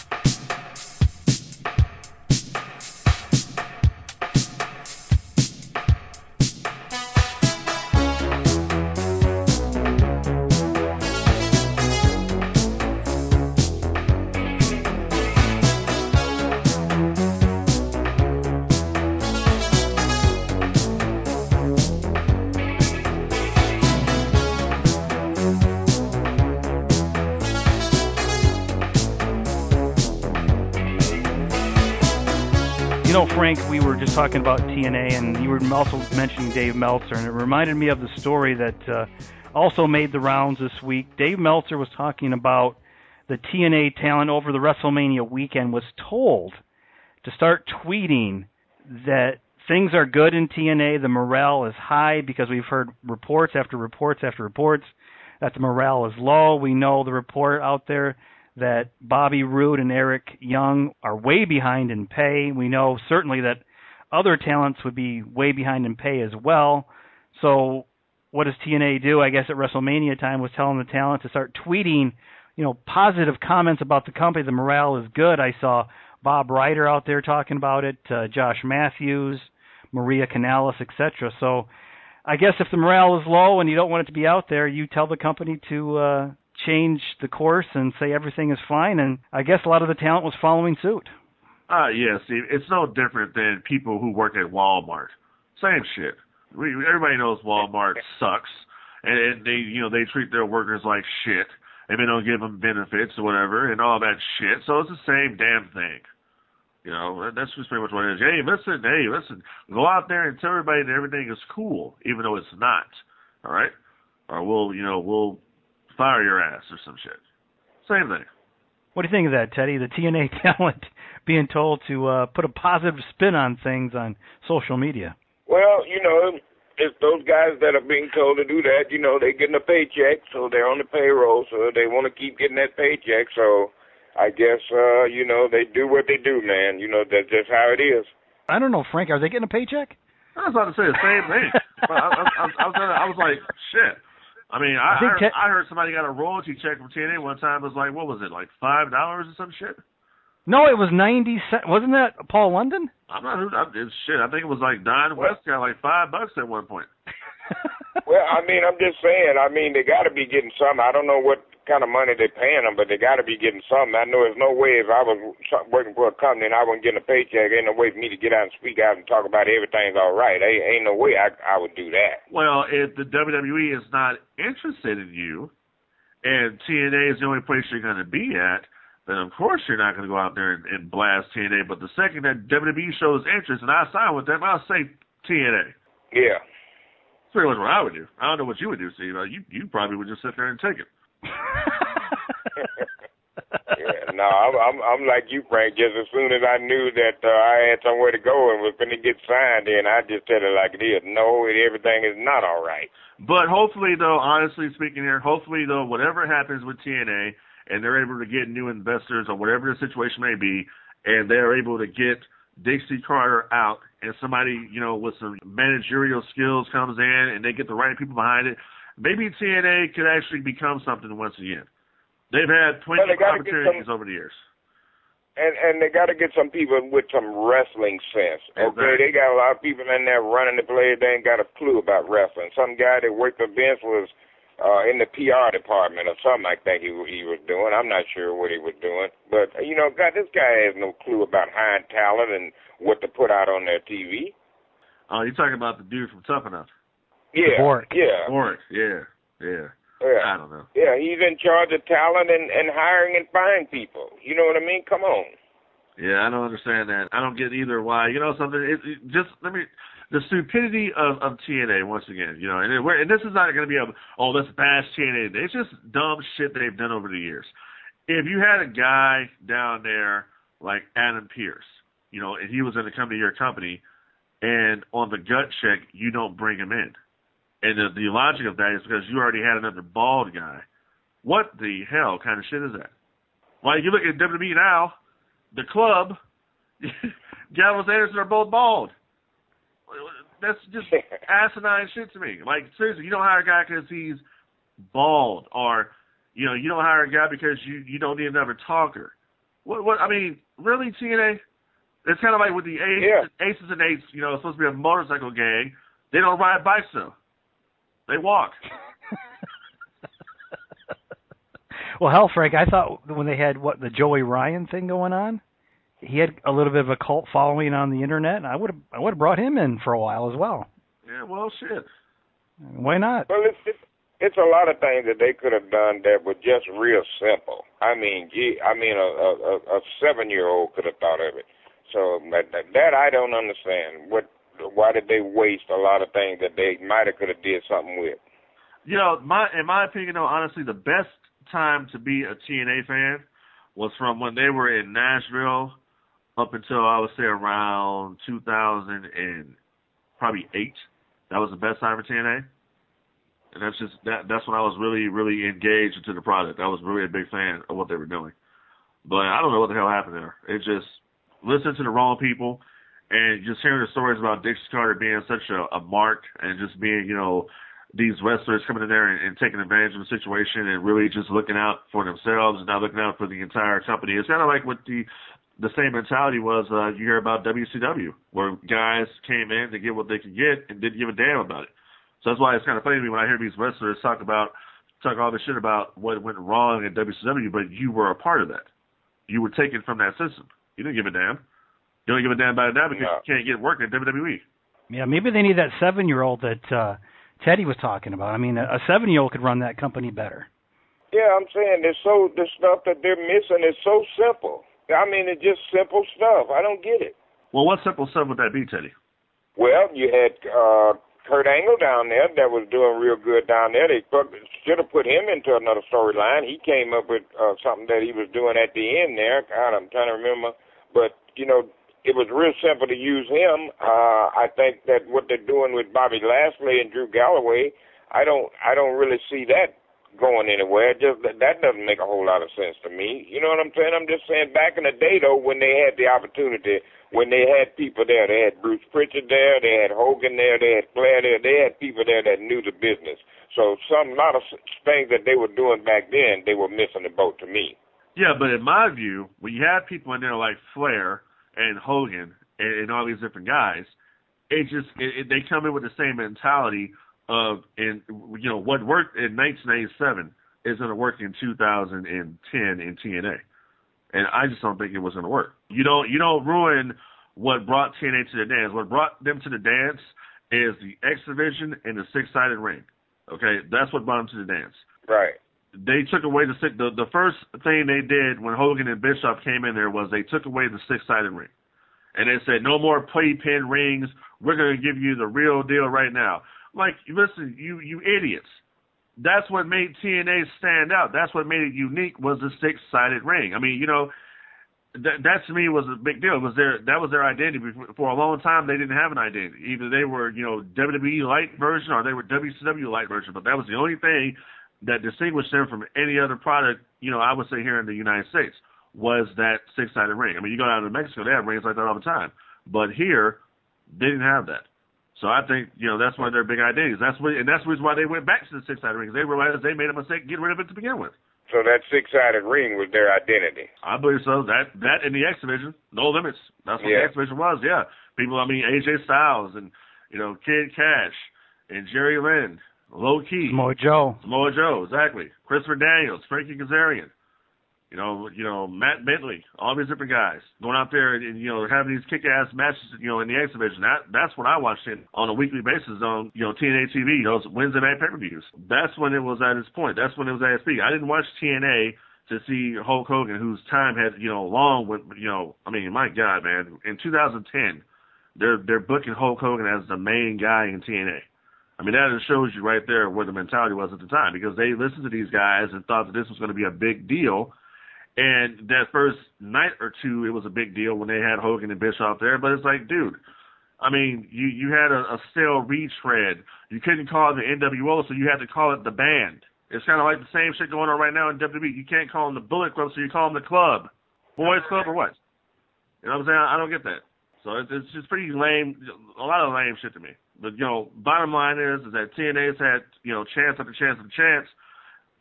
You know, Frank, we were just talking about T N A, and you were also mentioning Dave Meltzer, and it reminded me of the story that uh, also made the rounds this week. Dave Meltzer was talking about the T N A talent over the WrestleMania weekend was told to start tweeting that things are good in T N A, the morale is high, because we've heard reports after reports after reports that the morale is low. We know the report out there that Bobby Roode and Eric Young are way behind in pay. We know certainly that other talents would be way behind in pay as well. So what does T N A do? I guess at WrestleMania time was telling the talent to start tweeting, you know, positive comments about the company. The morale is good. I saw Bob Ryder out there talking about it, uh, Josh Matthews, Maria Kanellis, et cetera. So I guess if the morale is low and you don't want it to be out there, you tell the company to uh, change the course and say everything is fine, and I guess a lot of the talent was following suit. Uh, yeah, Steve, it's no different than people who work at Walmart. Same shit. We, everybody knows Walmart sucks, and, and they, you know, they treat their workers like shit, and they don't give them benefits or whatever, and all that shit. So it's the same damn thing. You know, that's just pretty much what it is. Hey, listen, hey, listen, go out there and tell everybody that everything is cool, even though it's not. All right? Or we'll, you know, we'll fire your ass or some shit. Same thing. What do you think of that, Teddy? The T N A talent being told to uh, put a positive spin on things on social media. Well, you know, it's those guys that are being told to do that. You know, they're getting a paycheck, so they're on the payroll, so they want to keep getting that paycheck. So I guess, uh, you know, they do what they do, man. You know, that's just how it is. I don't know, Frank. Are they getting a paycheck? I was about to say the same thing. I, I, I, I, was, I was like, shit. I mean, I, I, heard, te- I heard somebody got a royalty check from T N A one time. It was like, what was it, like five dollars or some shit? No, it was ninety cents. Wasn't that Paul London? I'm not. I, it's shit. I think it was like Don West got like five bucks at one point. Well, I mean, I'm just saying. I mean, they got to be getting some. I don't know what kind of money they're paying them, but they got to be getting something. I know there's no way if I was working for a company and I wasn't getting a paycheck, ain't no way for me to get out and speak out and talk about everything's all right. Ain't, ain't no way I, I would do that. Well, if the W W E is not interested in you, and T N A is the only place you're going to be at, then of course you're not going to go out there and, and blast T N A. But the second that W W E shows interest and I sign with them, I'll say T N A. Yeah. That's pretty much what I would do. I don't know what you would do, Steve. Uh, you you probably would just sit there and take it. Yeah, no, I'm, I'm I'm like you, Frank. Just as soon as I knew that uh, I had somewhere to go and was going to get signed, then I just tell it like it is. No, everything is not all right. But hopefully, though, honestly speaking here, hopefully, though, whatever happens with T N A and they're able to get new investors or whatever the situation may be, and they're able to get Dixie Carter out and somebody, you know, with some managerial skills comes in and they get the right people behind it, maybe T N A could actually become something once again. They've had plenty well, of opportunities some, over the years. And and they got to get some people with some wrestling sense. Okay, exactly. They got a lot of people in there running the place. They ain't got a clue about wrestling. Some guy that worked for Vince was uh, in the P R department or something. I think he he was doing. I'm not sure what he was doing. But you know, God, this guy has no clue about hiring talent and what to put out on their T V. Oh, you're talking about the dude from Tough Enough? Yeah, Bork. yeah, Bork. Yeah, yeah. Yeah. I don't know. Yeah, he's in charge of talent and, and hiring and firing people. You know what I mean? Come on. Yeah, I don't understand that. I don't get either why. You know something? It, it just let me the stupidity of, of T N A once again. You know, and it, and this is not going to be a oh let's bash T N A. It's just dumb shit that they've done over the years. If you had a guy down there like Adam Pearce, you know, and he was going to come to your company, and on the gut check you don't bring him in. And the, the logic of that is because you already had another bald guy. What the hell kind of shit is that? Like, you look at W W E now, the club, Gallows and Anderson are both bald. That's just asinine shit to me. Like, seriously, you don't hire a guy because he's bald, or, you know, you don't hire a guy because you, you don't need another talker. What, what, I mean, really, T N A? It's kind of like with the Aces, Yeah. Aces and Eights, you know, it's supposed to be a motorcycle gang. They don't ride bikes, though. They walk. Well, hell, Frank, I thought when they had, what, the Joey Ryan thing going on, he had a little bit of a cult following on the internet, and I would have I would have brought him in for a while as well. Yeah, well, shit. Why not? Well, it's, it's it's a lot of things that they could have done that were just real simple. I mean, gee, I mean, a a, a seven-year-old could have thought of it. So that, that that I don't understand. What? Why did they waste a lot of things that they might have could have did something with? You know, my in my opinion, though, honestly, the best time to be a T N A fan was from when they were in Nashville up until, I would say, around two thousand and probably eight. That was the best time for T N A. And that's just that. That's when I was really, really engaged into the product. I was really a big fan of what they were doing. But I don't know what the hell happened there. It just listened to the wrong people, and just hearing the stories about Dixie Carter being such a, a mark, and just being, you know, these wrestlers coming in there and, and taking advantage of the situation and really just looking out for themselves and not looking out for the entire company. It's kind of like what the the same mentality was uh, you hear about W C W, where guys came in to get what they could get and didn't give a damn about it. So that's why it's kind of funny to me when I hear these wrestlers talk about talk all this shit about what went wrong at W C W, but you were a part of that. You were taken from that system. You didn't give a damn. You don't give a damn about it now because No. you can't get work at W W E. Yeah, maybe they need that seven-year-old that uh, Teddy was talking about. I mean, a, a seven-year-old could run that company better. Yeah, I'm saying there's so the stuff that they're missing is so simple. I mean, it's just simple stuff. I don't get it. Well, what simple stuff would that be, Teddy? Well, you had uh, Kurt Angle down there that was doing real good down there. They should have put him into another storyline. He came up with uh, something that he was doing at the end there. God, I'm trying to remember. But, you know, it was real simple to use him. Uh, I think that what they're doing with Bobby Lashley and Drew Galloway, I don't, I don't really see that going anywhere. Just that, that doesn't make a whole lot of sense to me. You know what I'm saying? I'm just saying back in the day, though, when they had the opportunity, when they had people there, they had Bruce Pritchard there, they had Hogan there, they had Flair there, they had people there that knew the business. So some, lot of things that they were doing back then, they were missing the boat to me. Yeah, but in my view, when you have people in there like Flair and Hogan and, and all these different guys, it just it, it, they come in with the same mentality of, in you know, what worked in nineteen eighty-seven is going to work in two thousand ten in T N A, and I just don't think it was going to work. You don't you don't ruin what brought T N A to the dance. What brought them to the dance is the X Division and the six-sided ring. Okay, that's what brought them to the dance. Right. They took away the six. The, the first thing they did when Hogan and Bischoff came in there was they took away the six-sided ring, and they said no more playpen rings. We're going to give you the real deal right now. Like, listen, you you idiots. That's what made T N A stand out. That's what made it unique was the six-sided ring. I mean, you know, that, that to me was a big deal. It was their that was their identity. For a long time, they didn't have an identity. Either they were, you know, W W E light version or they were W C W light version. But that was the only thing that distinguished them from any other product, you know, I would say here in the United States, was that six-sided ring. I mean, you go down to Mexico, they have rings like that all the time. But here, they didn't have that. So I think, you know, that's one of their big identities. That's what, and that's the reason why they went back to the six-sided ring, because they realized they made a mistake getting rid of it to begin with. So that six-sided ring was their identity. I believe so. That that in the X Division, no limits. That's what Yeah. the X Division was, yeah. People, I mean, A J Styles and, you know, Kid Cash and Jerry Lynn, Low Key. Samoa Joe. Samoa Joe, exactly. Christopher Daniels, Frankie Kazarian. You know, you know, Matt Bentley, all these different guys going out there and, and you know, having these kick-ass matches, you know, in the X Division. That that's what I watched it on a weekly basis on, you know, T N A T V, those Wednesday night pay-per-views. That's when it was at its point. That's when it was at its peak. I didn't watch T N A to see Hulk Hogan, whose time had, you know, long with, you know, I mean, my God, man, in two thousand ten, they're they're booking Hulk Hogan as the main guy in T N A. I mean, that just shows you right there where the mentality was at the time, because they listened to these guys and thought that this was going to be a big deal. And that first night or two, it was a big deal when they had Hogan and Bischoff there. But it's like, dude, I mean, you, you had a, a stale retread. You couldn't call it the N W O, so you had to call it the band. It's kind of like the same shit going on right now in W W E. You can't call them the Bullet Club, so you call them the Club. Boys Club or what? You know what I'm saying? I don't get that. So it's, it's just pretty lame, a lot of lame shit to me. But, you know, bottom line is, is that T N A's had, you know, chance after chance after chance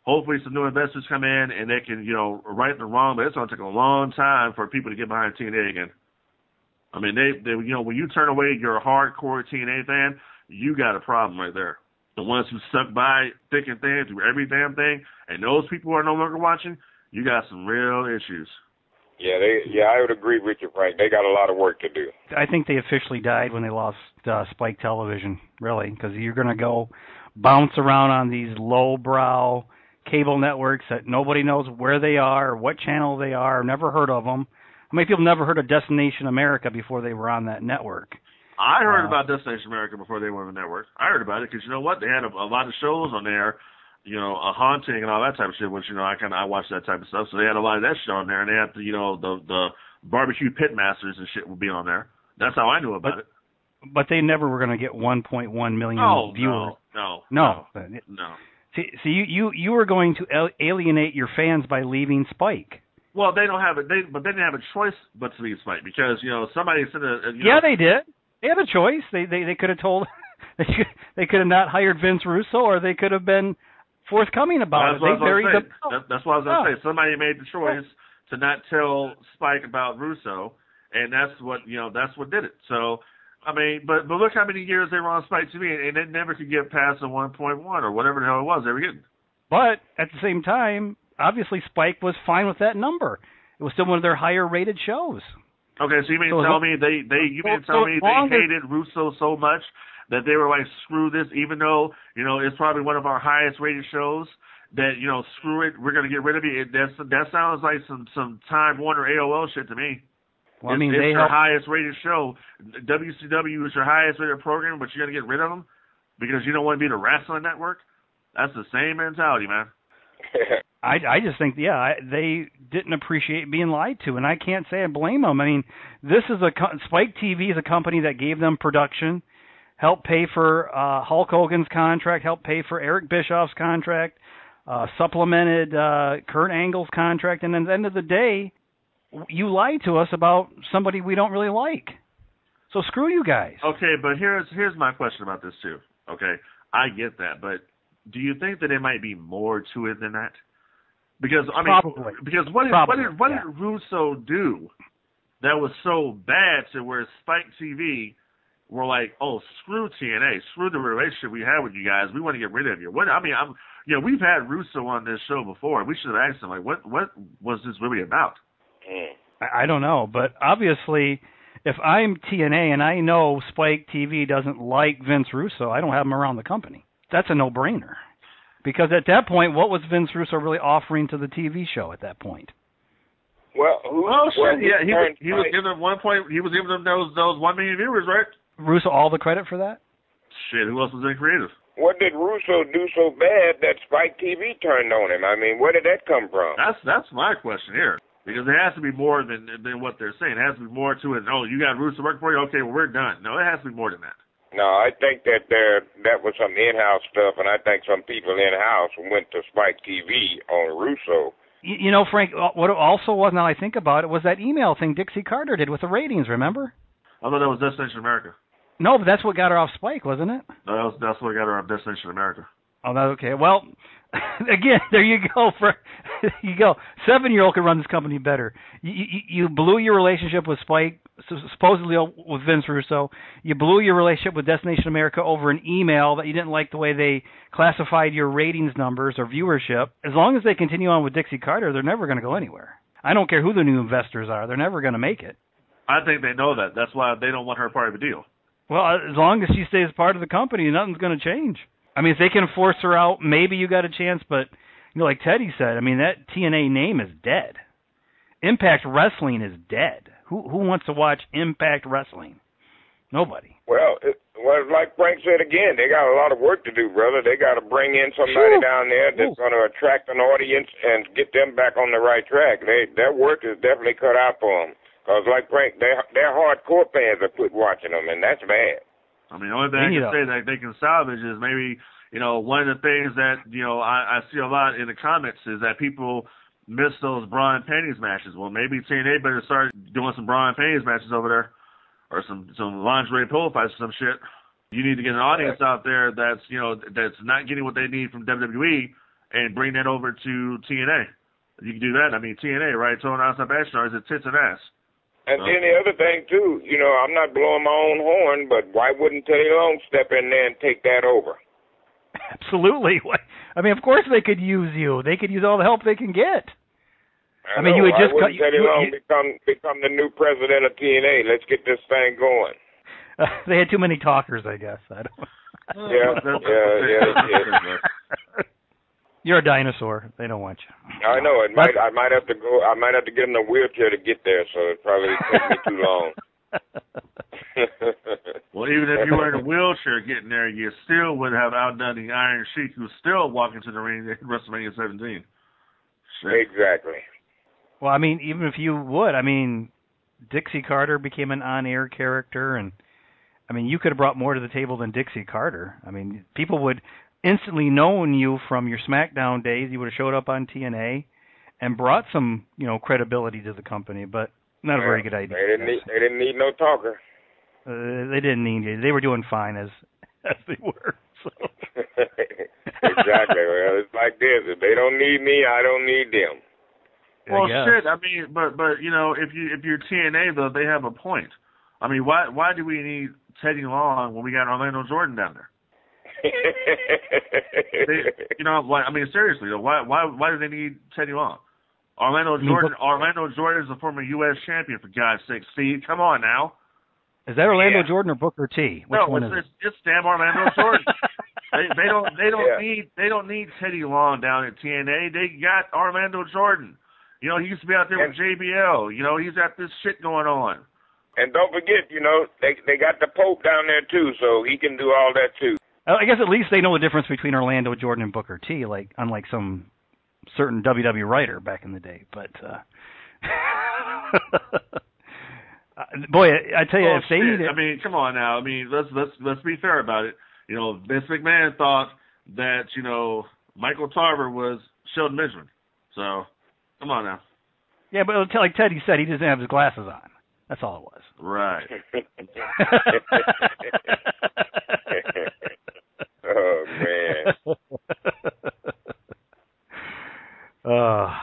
hopefully some new investors come in and they can, you know, right the wrong, but it's going to take a long time for people to get behind T N A again. I mean, they, they, you know, when you turn away your hardcore T N A fan, you got a problem right there. The ones who stuck by thick and thin through every damn thing, and those people who are no longer watching, you got some real issues. Yeah, they, yeah, I would agree with you, Frank. They got a lot of work to do. I think they officially died when they lost uh, Spike Television, really, because you're going to go bounce around on these lowbrow cable networks that nobody knows where they are or what channel they are, never heard of them. How many people never heard of Destination America before they were on that network? I heard uh, about Destination America before they were on the network. I heard about it because, you know what, they had a, a lot of shows on there, you know, a haunting and all that type of shit, which, you know, I kind of, I watched that type of stuff. So they had a lot of that shit on there, and they had, the, you know, the the barbecue pit masters and shit would be on there. That's how I knew about but, it. But they never were going to get one point one million oh, viewers. No, no, no, no. no. See, see, you, you you were going to alienate your fans by leaving Spike. Well, they don't have it, they, but they didn't have a choice but to leave Spike because, you know, somebody sent a, you yeah, know, they did. They had a choice. They they they could have told they could, they could have not hired Vince Russo, or they could have been forthcoming about that's it. What they I was the, that, that's what I was going to yeah. say. Somebody made the choice to not tell Spike about Russo, and that's what you know. That's what did it. So, I mean, but but look how many years they were on Spike T V, and they never could get past the one point one or whatever the hell it was they were getting. But at the same time, obviously Spike was fine with that number. It was still one of their higher rated shows. Okay, so you mean so tell me they, they you mean so, tell so me they hated Russo so much that they were like, screw this, even though, you know, it's probably one of our highest rated shows, that, you know, screw it, we're gonna get rid of it. That's that sounds like some, some Time Warner A O L shit to me. Well, it's, I mean, it's they your helped... highest rated show. W C W is your highest rated program, but you're gonna get rid of them because you don't want to be the wrestling network? That's the same mentality, man. I, I just think, yeah, I, they didn't appreciate being lied to, and I can't say I blame them. I mean, this is a Spike T V is a company that gave them production, helped pay for uh, Hulk Hogan's contract, helped pay for Eric Bischoff's contract, uh, supplemented uh, Kurt Angle's contract, and at the end of the day, you lied to us about somebody we don't really like. So screw you guys. Okay, but here's here's my question about this too. Okay, I get that, but do you think that there might be more to it than that? Because I mean, Probably. because what did Probably, what did what yeah. did Russo do that was so bad to where Spike T V were like, oh, screw T N A, screw the relationship we have with you guys, we want to get rid of you. What I mean, I'm you know we've had Russo on this show before. We should have asked him like, what what was this really about? Mm. I, I don't know, but obviously, if I'm T N A and I know Spike T V doesn't like Vince Russo, I don't have him around the company. That's a no-brainer. Because at that point, what was Vince Russo really offering to the T V show at that point? Well, who, oh shit, well, yeah, he was, he was Spike. giving them one point. He was giving them those those one million viewers, right? Russo all the credit for that? Shit, who else was in creative? What did Russo do so bad that Spike T V turned on him? I mean, where did that come from? That's that's my question here. Because there has to be more than than what they're saying. It has to be more to it. Oh, you got Russo working for you? Okay, well, we're done. No, it has to be more than that. No, I think that there that was some in-house stuff, and I think some people in-house went to Spike T V on Russo. You, you know, Frank, what it also was, now I think about it, was that email thing Dixie Carter did with the ratings, remember? I thought that was Destination America. No, but that's what got her off Spike, wasn't it? No, that was, that's what got her off Destination America. Oh, that's okay. Well, again, there you go. For you go. Seven-year-old can run this company better. You, you, you blew your relationship with Spike, supposedly with Vince Russo. You blew your relationship with Destination America over an email that you didn't like the way they classified your ratings numbers or viewership. As long as they continue on with Dixie Carter, they're never going to go anywhere. I don't care who the new investors are. They're never going to make it. I think they know that. That's why they don't want her part of the deal. Well, as long as she stays part of the company, nothing's going to change. I mean, if they can force her out, maybe you got a chance, but, you know, like Teddy said, I mean, that T N A name is dead. Impact Wrestling is dead. Who who wants to watch Impact Wrestling? Nobody. Well, it, well, like Frank said again, they got a lot of work to do, brother. They got to bring in somebody Sure. down there that's going to attract an audience and get them back on the right track. They Their work is definitely cut out for them. Because, like Frank, they, their hardcore fans have quit watching them, and that's bad. I mean, the only thing I can say that they can salvage is maybe, you know, one of the things that, you know, I, I see a lot in the comments is that people miss those bra and panties matches. Well, maybe T N A better start doing some bra and panties matches over there or some, some lingerie pillow fights or some shit. You need to get an audience out there that's, you know, that's not getting what they need from W W E and bring that over to T N A. You can do that. I mean, T N A, right? Total Nonstop Action Stars, it's tits and ass. And so. then the other thing, too, you know, I'm not blowing my own horn, but why wouldn't Teddy Long step in there and take that over? Absolutely. I mean, of course they could use you. They could use all the help they can get. I, I mean, know. you would why just wouldn't cut, Teddy you, Long you, become become the new president of T N A? Let's get this thing going. Uh, they had too many talkers, I guess. I don't. Yeah, yeah, yeah, yeah. You're a dinosaur. They don't want you. I know. It might. I might have to go. I might have to get in a wheelchair to get there, so it probably take me too long. Well, even if you were in a wheelchair getting there, you still would have outdone the Iron Sheik, who's still walking to the ring in WrestleMania seventeen. Shit. Exactly. Well, I mean, even if you would, I mean, Dixie Carter became an on-air character, and I mean, you could have brought more to the table than Dixie Carter. I mean, people would instantly known you from your SmackDown days. You would have showed up on T N A and brought some, you know, credibility to the company, but not a very good idea. They didn't need, they didn't need no talker. Uh, they didn't need you. They were doing fine as as they were. So. Exactly. Well, it's like this. If they don't need me, I don't need them. Well, I shit. I mean, but but you know, if you if you're T N A though, they have a point. I mean, why why do we need Teddy Long when we got Orlando Jordan down there? they, you know, like, I mean, seriously though, why why why do they need Teddy Long? Orlando Jordan. Orlando Jordan is a former U S champion, for God's sake, Steve. Come on now. Is that Orlando yeah. Jordan or Booker T? Which no, one it's, is it's, it's damn Orlando Jordan. they, they don't they don't yeah. need they don't need Teddy Long down at T N A. They got Orlando Jordan. You know, he used to be out there and, with J B L. You know, he's got this shit going on. And don't forget, you know, they they got the Pope down there too, so he can do all that too. I guess at least they know the difference between Orlando Jordan and Booker T, like unlike some certain W W E writer back in the day. But uh, boy, I tell you, oh, if they shit. need it, I mean, come on now. I mean, let's let's let's be fair about it. You know, Vince McMahon thought that you know Michael Tarver was Sheldon Benjamin. So, come on now. Yeah, but like Teddy said, he doesn't have his glasses on. That's all it was. Right. Oh man. uh,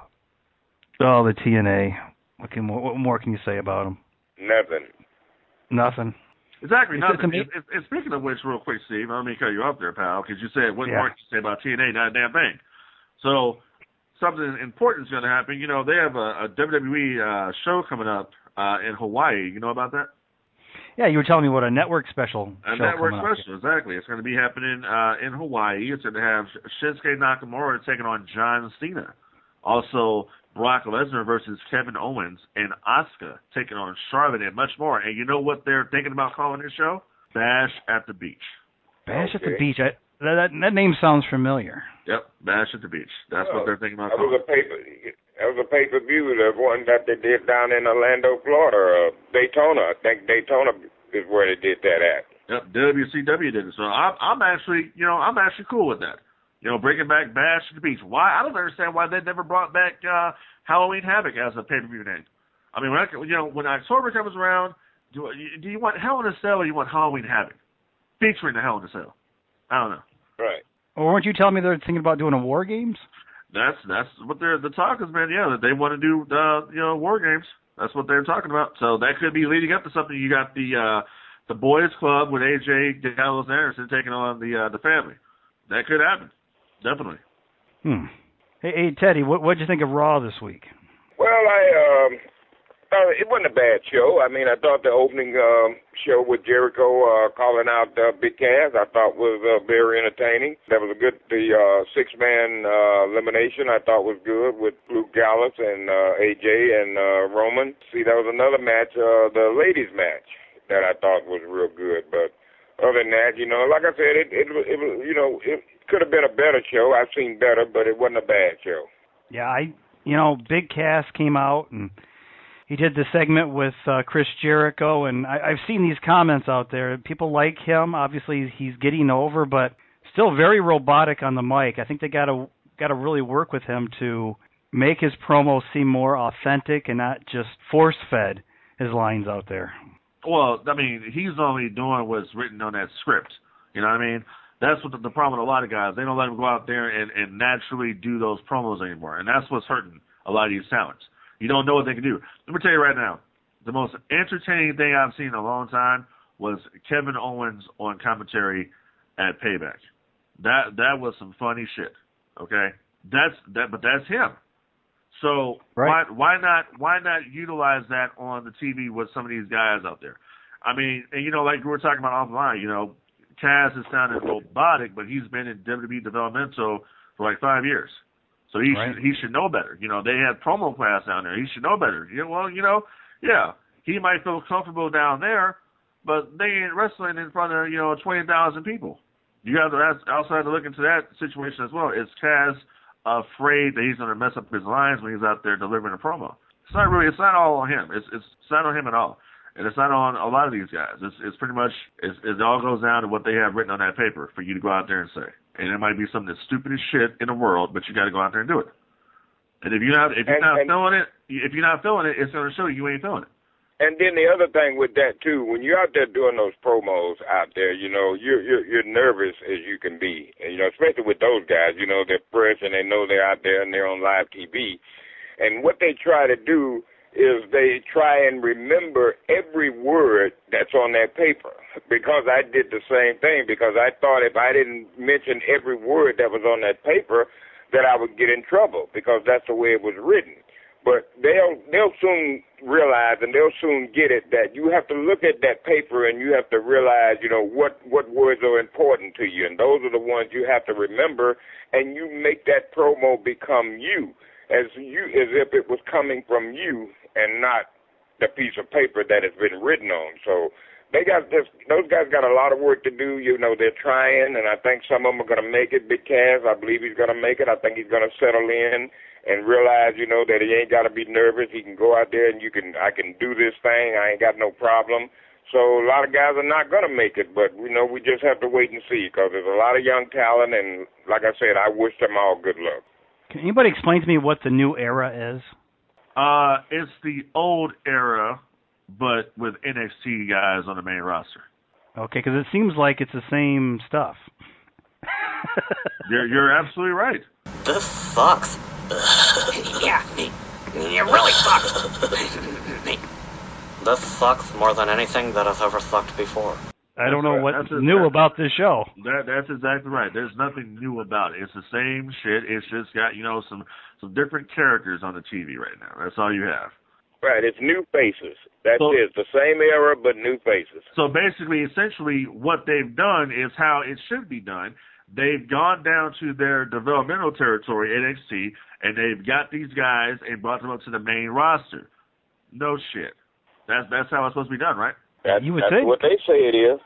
oh, the T N A. What, can, what more can you say about them? Nothing. Exactly, Nothing. It's, nothing. it's, It's, it's, speaking of which, real quick, Steve, let me cut you off there, pal, because you said what yeah. more can you say about T N A? Not a damn thing. So, something important is going to happen. You know, they have a, a W W E uh, show coming up uh, in Hawaii. You know about that? Yeah, you were telling me what a network special A show network coming special, up. Exactly. It's going to be happening uh, in Hawaii. It's going to have Shinsuke Nakamura taking on John Cena. Also, Brock Lesnar versus Kevin Owens, and Asuka taking on Charlotte, and much more. And you know what they're thinking about calling this show? Bash at the Beach. Bash okay. at the Beach. I, that, that name sounds familiar. Yep, Bash at the Beach. That's oh, what they're thinking about that calling was a paper. That was a pay-per-view, the one that they did down in Orlando, Florida, uh, Daytona. I think Daytona is where they did that at. Yep, W C W did it. So I'm, I'm actually, you know, I'm actually cool with that. You know, bringing back Bash at the Beach. Why? I don't understand why they never brought back uh, Halloween Havoc as a pay-per-view name. I mean, when I, you know, when October comes around, do, do you want Hell in a Cell or you want Halloween Havoc featuring the Hell in a Cell? I don't know. Right. Or weren't you telling me they're thinking about doing a War Games? That's that's what they're the talk has been. Yeah, that they want to do uh, you know War Games. That's what they're talking about. So that could be leading up to something. You got the uh, the Boys Club with A J Gallows and Anderson taking on the uh, the family. That could happen. Definitely. Hmm. Hey, hey Teddy, what what'd you think of Raw this week? Well, I um, thought it wasn't a bad show. I mean, I thought the opening um, show with Jericho uh, calling out uh, Big Cass, I thought was uh, very entertaining. That was a good. The uh, six-man uh, elimination I thought was good with Luke Gallows and uh, A J and uh, Roman. See, that was another match, uh, the ladies' match, that I thought was real good. But other than that, you know, like I said, it it, it was, you know, it could have been a better show. I've seen better, but it wasn't a bad show. Yeah, I, you know, Big Cass came out and he did the segment with uh, Chris Jericho, and I, I've seen these comments out there. People like him. Obviously, he's getting over, but still very robotic on the mic. I think they got to got to really work with him to make his promos seem more authentic and not just force-fed his lines out there. Well, I mean, he's only doing what's written on that script. You know what I mean? That's what the, the problem with a lot of guys. They don't let them go out there and, and naturally do those promos anymore. And that's what's hurting a lot of these talents. You don't know what they can do. Let me tell you right now, the most entertaining thing I've seen in a long time was Kevin Owens on commentary at Payback. That that was some funny shit. Okay? That's that but that's him. So right. why why not why not utilize that on the T V with some of these guys out there? I mean, and you know, like we were talking about offline, you know, Kaz has sounded robotic, but he's been in W W E developmental for like five years. So he right. should he should know better. You know, they had promo class down there. He should know better. You know, well, you know, yeah, he might feel comfortable down there, but they ain't wrestling in front of, you know, twenty thousand people. You have to also have to look into that situation as well. Is Kaz afraid that he's going to mess up his lines when he's out there delivering a promo? It's not really. It's not all on him. It's it's, it's not on him at all. And it's not on a lot of these guys. It's it's pretty much, it's, it all goes down to what they have written on that paper for you to go out there and say. And it might be something that's stupid as shit in the world, but you got to go out there and do it. And if you're not if you're and, not and, feeling it, if you're not feeling it, it's going to show you you ain't feeling it. And then the other thing with that too, when you're out there doing those promos out there, you know, you're you're, you're nervous as you can be. And, you know, especially with those guys, you know, they're fresh and they know they're out there and they're on live T V. And what they try to do is they try and remember every word that's on that paper. Because I did the same thing, because I thought if I didn't mention every word that was on that paper, that I would get in trouble, because that's the way it was written. But they'll they'll soon realize, and they'll soon get it, that you have to look at that paper and you have to realize, you know, what, what words are important to you. And those are the ones you have to remember, and you make that promo become you, as you as if it was coming from you and not the piece of paper that it's been written on. So they got this, those guys got a lot of work to do. You know, they're trying, and I think some of them are going to make it. Big Cass, I believe he's going to make it. I think he's going to settle in and realize, you know, that he ain't got to be nervous. He can go out there and you can, I can do this thing. I ain't got no problem. So a lot of guys are not going to make it, but, you know, we just have to wait and see, because there's a lot of young talent, and like I said, I wish them all good luck. Can anybody explain to me what the new era is? Uh, it's the old era, but with N X T guys on the main roster. Okay, because it seems like it's the same stuff. you're you're absolutely right. This sucks. Yeah, it really sucks. This sucks more than anything that has ever sucked before. I don't That's know right. what's That's new exactly, about this show. That that's exactly right. There's nothing new about it. It's the same shit. It's just got, you know, some some different characters on the T V right now. That's all you have. Right, it's new faces. That's so, it. It's the same era, but new faces. So basically, essentially, what they've done is how it should be done. They've gone down to their developmental territory, N X T, and they've got these guys and brought them up to the main roster. No shit. That's that's how it's supposed to be done, right? That's, you would that's think. what they say it is.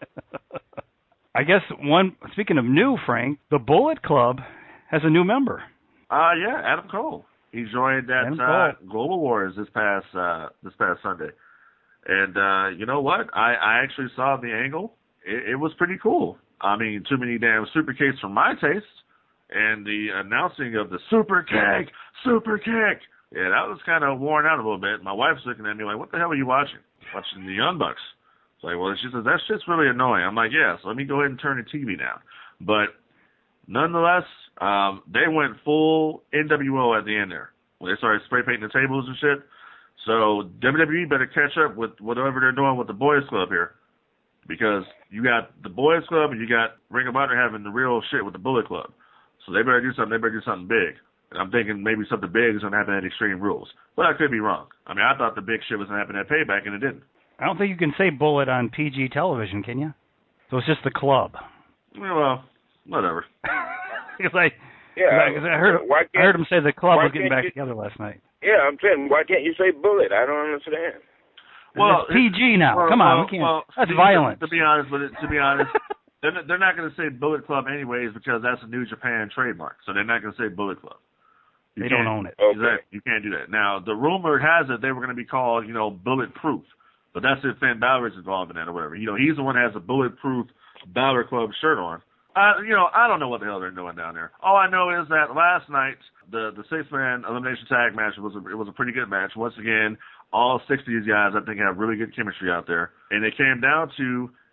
I guess one. Speaking of new, Frank, the Bullet Club has a new member. Uh yeah, Adam Cole. He joined that uh, Global Wars this past uh, this past Sunday, and uh, you know what? I, I actually saw the angle. It, it was pretty cool. I mean, too many damn super kicks for my taste, and the announcing of the super kick, super kick. Yeah, that was kind of worn out a little bit. My wife's looking at me like, "What the hell are you watching?" Watching the Young Bucks. It's like, well, she says that shit's really annoying. I'm like, yeah. So let me go ahead and turn the T V down. But nonetheless, um, they went full N W O at the end there when they started spray painting the tables and shit. So W W E better catch up with whatever they're doing with the Boys Club here, because you got the Boys Club and you got Ring of Honor having the real shit with the Bullet Club. So they better do something. They better do something big. And I'm thinking maybe something big is going to happen at Extreme Rules. But I could be wrong. I mean, I thought the big shit was going to happen at Payback, and it didn't. I don't think you can say Bullet on P G television, can you? So it's just the club. Well, whatever. Because I, yeah, cause I, I heard I heard him say the club was getting back you, together last night. Yeah, I'm saying, why can't you say Bullet? I don't understand. Well, it's P G now. Well, Come on, well, we can't. Well, that's to, violence. To be honest with it, to be honest, they're not, they're not going to say Bullet Club anyways, because that's a New Japan trademark. So they're not going to say Bullet Club. You they don't own it. Okay. Exactly. You can't do that. Now, the rumor has it they were going to be called, you know, Bulletproof. But that's if Finn Balor's involved in that or whatever. You know, he's the one that has a Bulletproof Balor Club shirt on. I, you know, I don't know what the hell they're doing down there. All I know is that last night, the the six-man elimination tag match was a, it was a pretty good match. Once again, all six of these guys, I think, have really good chemistry out there. And it came down to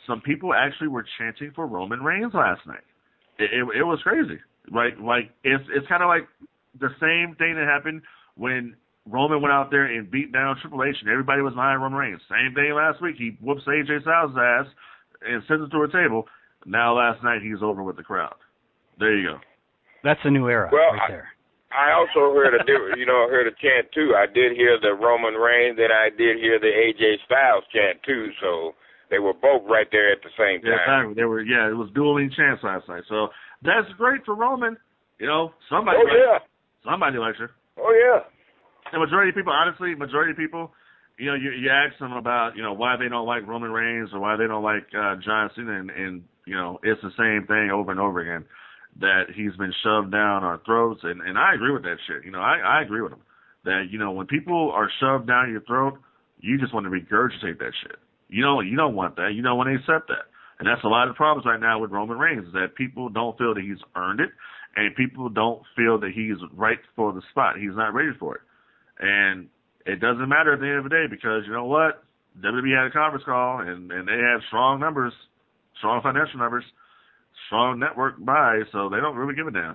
some people actually were chanting for Roman Reigns last night. It, it, it was crazy. Right? Like, it's it's kind of like the same thing that happened when Roman went out there and beat down Triple H and everybody was behind Roman Reigns. Same thing last week. He whoops A J Styles' ass and sends him to a table. Now last night he's over with the crowd. There you go. That's a new era well, right there. I, I also heard a you know heard a chant too. I did hear the Roman Reigns and I did hear the A J Styles chant too. So they were both right there at the same time. Yeah, exactly. They were. Yeah, it was dueling chants last night. So that's great for Roman. You know, somebody. Oh likes, yeah. Somebody likes her. Oh yeah. The majority of people, honestly, majority of people, you know, you, you ask them about, you know, why they don't like Roman Reigns or why they don't like uh, John Cena, and, and, you know, it's the same thing over and over again, that he's been shoved down our throats, and, and I agree with that shit. You know, I, I agree with him. That, you know, when people are shoved down your throat, you just want to regurgitate that shit. You don't, you don't want that. You don't want to accept that. And that's a lot of problems right now with Roman Reigns, is that people don't feel that he's earned it, and people don't feel that he's right for the spot. He's not ready for it. And it doesn't matter at the end of the day, because you know what? W W E had a conference call, and, and they have strong numbers, strong financial numbers, strong network buys, so they don't really give a damn.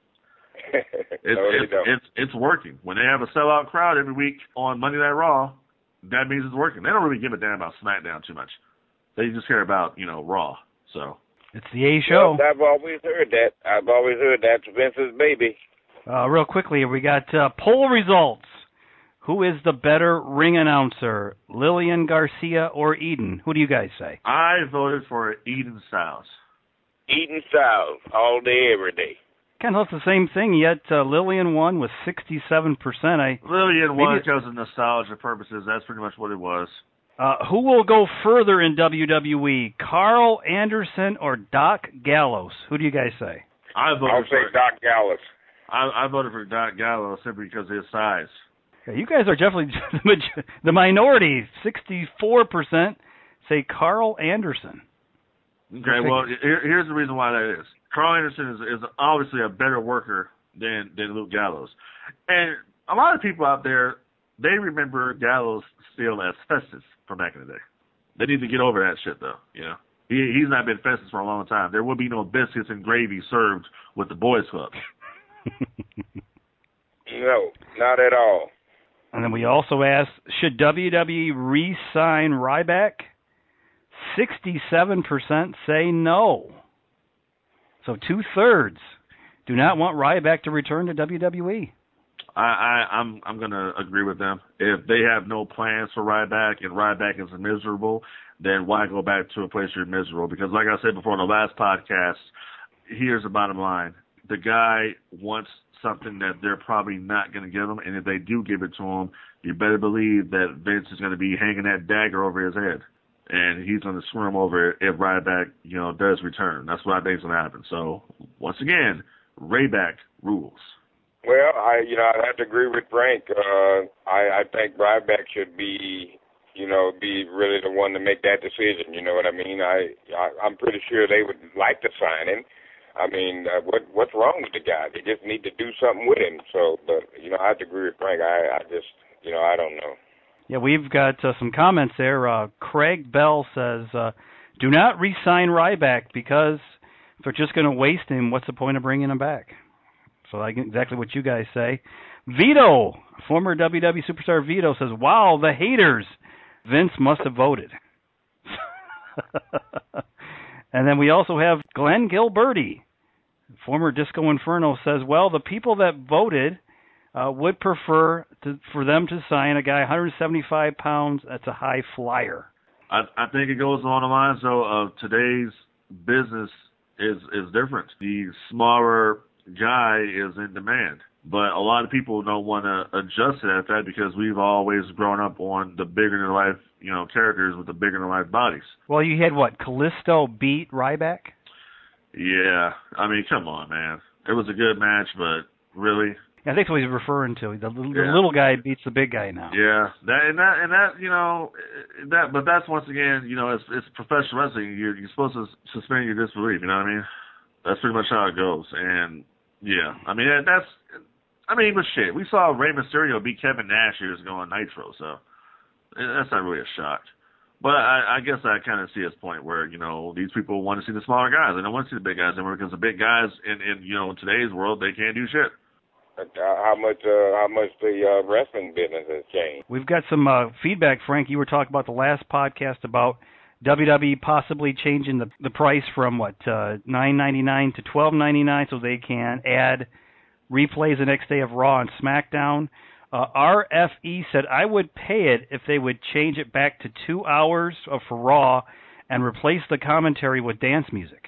It's, no, they it's, don't. it's, it's working. When they have a sellout crowd every week on Monday Night Raw, that means it's working. They don't really give a damn about SmackDown too much. They just care about, you know, Raw. So it's the A show. Well, I've always heard that. I've always heard that's Vince's baby. Uh, real quickly, we got uh, poll results. Who is the better ring announcer, Lillian Garcia or Eden? Who do you guys say? I voted for Eden Styles. Eden Styles, all day, every day. Kind of looks the same thing, yet uh, Lillian won with sixty-seven percent. I, Lillian won because of nostalgia purposes. That's pretty much what it was. Uh, who will go further in W W E, Carl Anderson or Doc Gallows? Who do you guys say? I voted I'll for say Doc Gallows. I, I voted for Doc Gallows simply because of his size. Yeah, you guys are definitely the minority. sixty-four percent say Carl Anderson. Okay, well, here, here's the reason why that is. Carl Anderson is, is obviously a better worker than, than Luke Gallows. And a lot of people out there, they remember Gallows still as Festus from back in the day. They need to get over that shit, though. You know, he, he's not been Festus for a long time. There will be no biscuits and gravy served with the boys' club. No, not at all. And then we also asked, should W W E re-sign Ryback? sixty-seven percent say no. So two-thirds do not want Ryback to return to W W E. I, I, I'm I'm going to agree with them. If they have no plans for Ryback and Ryback is miserable, then why go back to a place you're miserable? Because like I said before in the last podcast, here's the bottom line. The guy wants something that they're probably not going to give him, and if they do give it to him, you better believe that Vince is going to be hanging that dagger over his head, and he's going to squirm over it if Ryback, you know, does return. That's what I think is going to happen. So, once again, Ryback rules. Well, I, you know, I have to agree with Frank. Uh, I, I think Ryback should be, you know, be really the one to make that decision. You know what I mean? I, I I'm pretty sure they would like to sign him. I mean, uh, what what's wrong with the guy? They just need to do something with him. So, but you know, I have to agree with Frank. I, I just, you know, I don't know. Yeah, we've got uh, some comments there. Uh, Craig Bell says, uh, "Do not re-sign Ryback because if they're just going to waste him, what's the point of bringing him back?" So like exactly what you guys say. Vito, former W W E superstar Vito, says, "Wow, the haters! Vince must have voted." And then we also have Glenn Gilberti, former Disco Inferno, says, well, the people that voted uh, would prefer to, for them to sign a guy one hundred seventy-five pounds that's a high flyer. I, I think it goes along the lines, though, of today's business is, is different. The smaller guy is in demand. But a lot of people don't want to adjust to that fact because we've always grown up on the bigger-than-life, you know, characters with the bigger-than-life bodies. Well, you had, what, Kalisto beat Ryback? Yeah. I mean, come on, man. It was a good match, but really? Yeah, I think that's what he's referring to. The, the yeah. little guy beats the big guy now. Yeah. That and that, and that, you know, that. But that's, once again, you know, it's, it's professional wrestling. You're, you're supposed to suspend your disbelief, you know what I mean? That's pretty much how it goes. And, yeah. I mean, that's... I mean, but shit, we saw Rey Mysterio beat Kevin Nash years ago on Nitro, so that's not really a shock. But I, I guess I kind of see his point where, you know, these people want to see the smaller guys. They don't want to see the big guys anymore because the big guys in, in you know, in today's world, they can't do shit. Uh, how much uh, how much the uh, wrestling business has changed. We've got some uh, feedback, Frank. You were talking about the last podcast about W W E possibly changing the the price from what uh, nine ninety-nine to twelve ninety-nine, so they can add replays the next day of Raw and SmackDown. Uh, R F E said I would pay it if they would change it back to two hours of, for Raw and replace the commentary with dance music.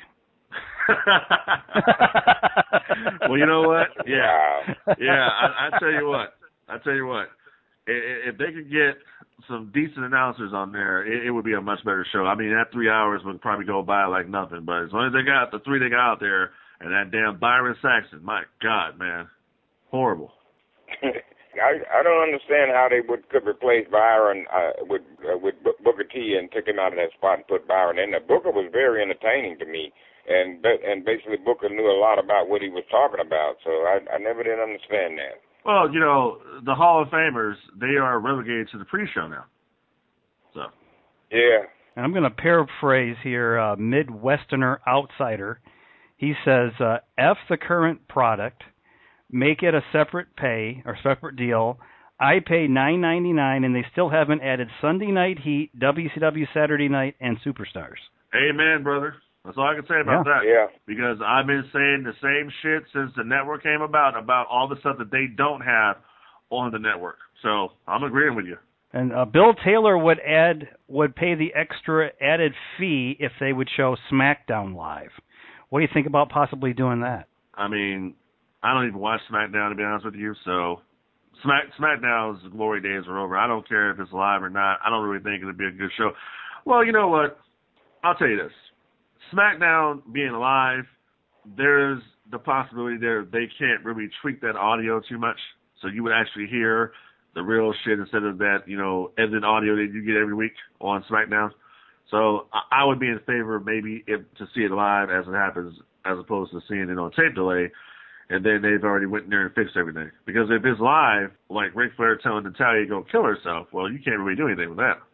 Well, you know what? Yeah, yeah. I, I tell you what. I tell you what. If they could get some decent announcers on there, it, it would be a much better show. I mean, that three hours would probably go by like nothing. But as long as they got the three they got out there, and that damn Byron Saxton, my God, man, horrible. I I don't understand how they would could replace Byron uh, with uh, with Booker T and took him out of that spot and put Byron in there. Booker was very entertaining to me, and and basically Booker knew a lot about what he was talking about. So I I never did understand that. Well, you know, the Hall of Famers, they are relegated to the pre-show now. So. Yeah. And I'm going to paraphrase here, uh, Midwesterner Outsider. He says, uh, F the current product, make it a separate pay or separate deal. I pay nine ninety-nine, and they still haven't added Sunday Night Heat, W C W Saturday Night, and Superstars. Amen, brother. That's all I can say about yeah. that. Yeah. Because I've been saying the same shit since the network came about, about all the stuff that they don't have on the network. So I'm agreeing with you. And uh, Bill Taylor would add would pay the extra added fee if they would show SmackDown live. What do you think about possibly doing that? I mean, I don't even watch SmackDown, to be honest with you. So Smack SmackDown's glory days are over. I don't care if it's live or not. I don't really think it'll be a good show. Well, you know what? I'll tell you this. SmackDown being live, there's the possibility there they can't really tweak that audio too much, so you would actually hear the real shit instead of that, you know, edited audio that you get every week on SmackDown. So I would be in favor of maybe if, to see it live as it happens, as opposed to seeing it on tape delay, and then they've already went in there and fixed everything. Because if it's live, like Ric Flair telling Natalya to go kill herself, well, you can't really do anything with that.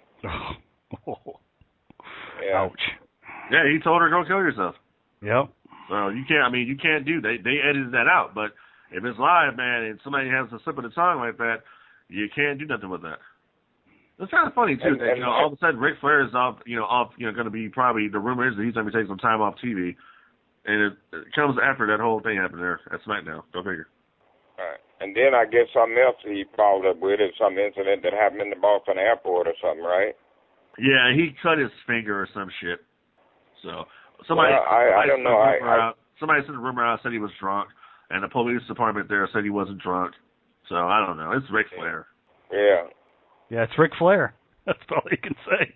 Yeah. Ouch. Yeah, he told her go kill yourself. Yep. So you can't. I mean, you can't do. They they edited that out. But if it's live, man, and somebody has a slip of the tongue like that, you can't do nothing with that. It's kind of funny too. And, that, and, you know, all of a sudden Ric Flair is off. You know, off. You know, going to be probably the rumor is that he's going to be taking some time off T V, and it, it comes after that whole thing happened there at SmackDown. Go figure. All right. And then I guess something else he followed up with is some incident that happened in the Boston airport or something, right? Yeah, he cut his finger or some shit. So somebody, well, I, somebody I don't know. I, I, out, somebody sent a rumor out, said he was drunk, and the police department there said he wasn't drunk. So I don't know. It's Ric Flair. Yeah. Yeah, it's Ric Flair. That's all you can say.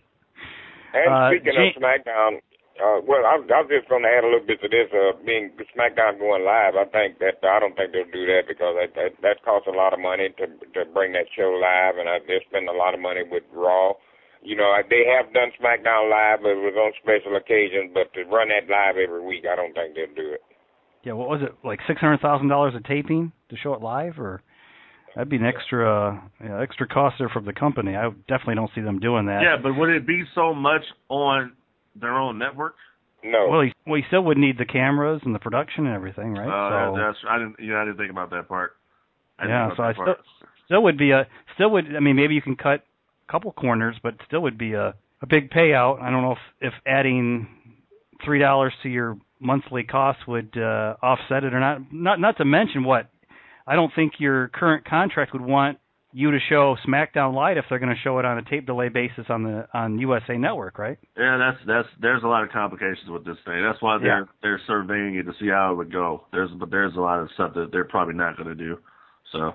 And uh, speaking Jane- of SmackDown, uh, well, I, I was just going to add a little bit to this. Uh, being SmackDown going live, I think that I don't think they'll do that because that that, that costs a lot of money to to bring that show live, and I, they spend a lot of money with Raw. You know, they have done SmackDown Live, but it was on special occasions. But to run that live every week, I don't think they'll do it. Yeah, what was it, like six hundred thousand dollars a taping to show it live? Or that'd be an extra you know, extra cost there from the company. I definitely don't see them doing that. Yeah, but would it be so much on their own network? No. Well, he, well, he still would need the cameras and the production and everything, right? Uh, so, that's I didn't. Yeah, I didn't think about that part. I yeah, so I that part. still still would be a still would. I mean, maybe you can cut couple corners, but still would be a, a big payout. I don't know if, if adding three dollars to your monthly cost would uh, offset it or not. Not not to mention what I don't think your current contract would want you to show SmackDown Live if they're going to show it on a tape delay basis on the on U S A Network, right? Yeah, that's that's there's a lot of complications with this thing. That's why they're yeah. they're surveying it to see how it would go. There's but there's a lot of stuff that they're probably not going to do. So.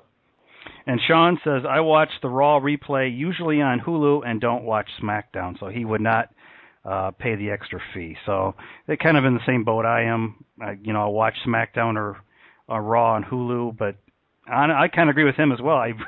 And Sean says, I watch the Raw replay usually on Hulu and don't watch SmackDown, so he would not uh, pay the extra fee. So they're kind of in the same boat I am. I, you know, I'll watch SmackDown or, or Raw on Hulu, but I, I kind of agree with him as well. I,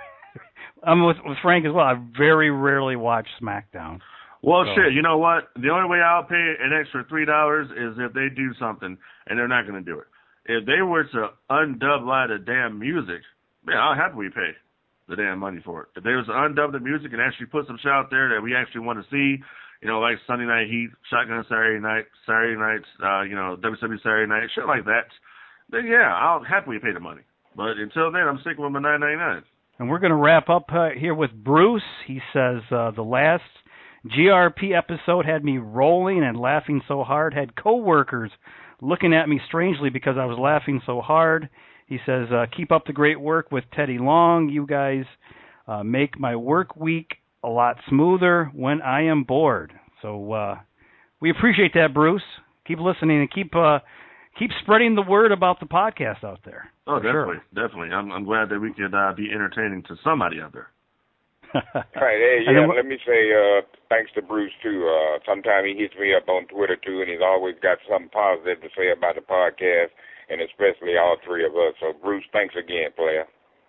I'm with, with Frank as well. I very rarely watch SmackDown. Well, so. shit, you know what? The only way I'll pay an extra three dollars is if they do something, and they're not going to do it. If they were to undub light of damn music, man, I'll happily pay the damn money for it. If they was to undub the music and actually put some shit out there that we actually want to see, you know, like Sunday Night Heat, Shotgun Saturday Night, Saturday Nights, uh, you know, W W E Saturday Night, shit like that, then yeah, I'll happily pay the money. But until then, I'm sticking with my nine ninety-nine. And we're going to wrap up uh, here with Bruce. He says, uh, the last G R P episode had me rolling and laughing so hard, had coworkers looking at me strangely because I was laughing so hard. He says, uh, keep up the great work with Teddy Long. You guys uh, make my work week a lot smoother when I am bored. So uh, we appreciate that, Bruce. Keep listening and keep uh, keep spreading the word about the podcast out there. Oh, definitely, sure. definitely. I'm, I'm glad that we could uh, be entertaining to somebody out there. Right, hey, yeah, let me say uh, thanks to Bruce, too. Uh, sometimes he hits me up on Twitter, too, and he's always got something positive to say about the podcast, and especially all three of us. So, Bruce, thanks again, player.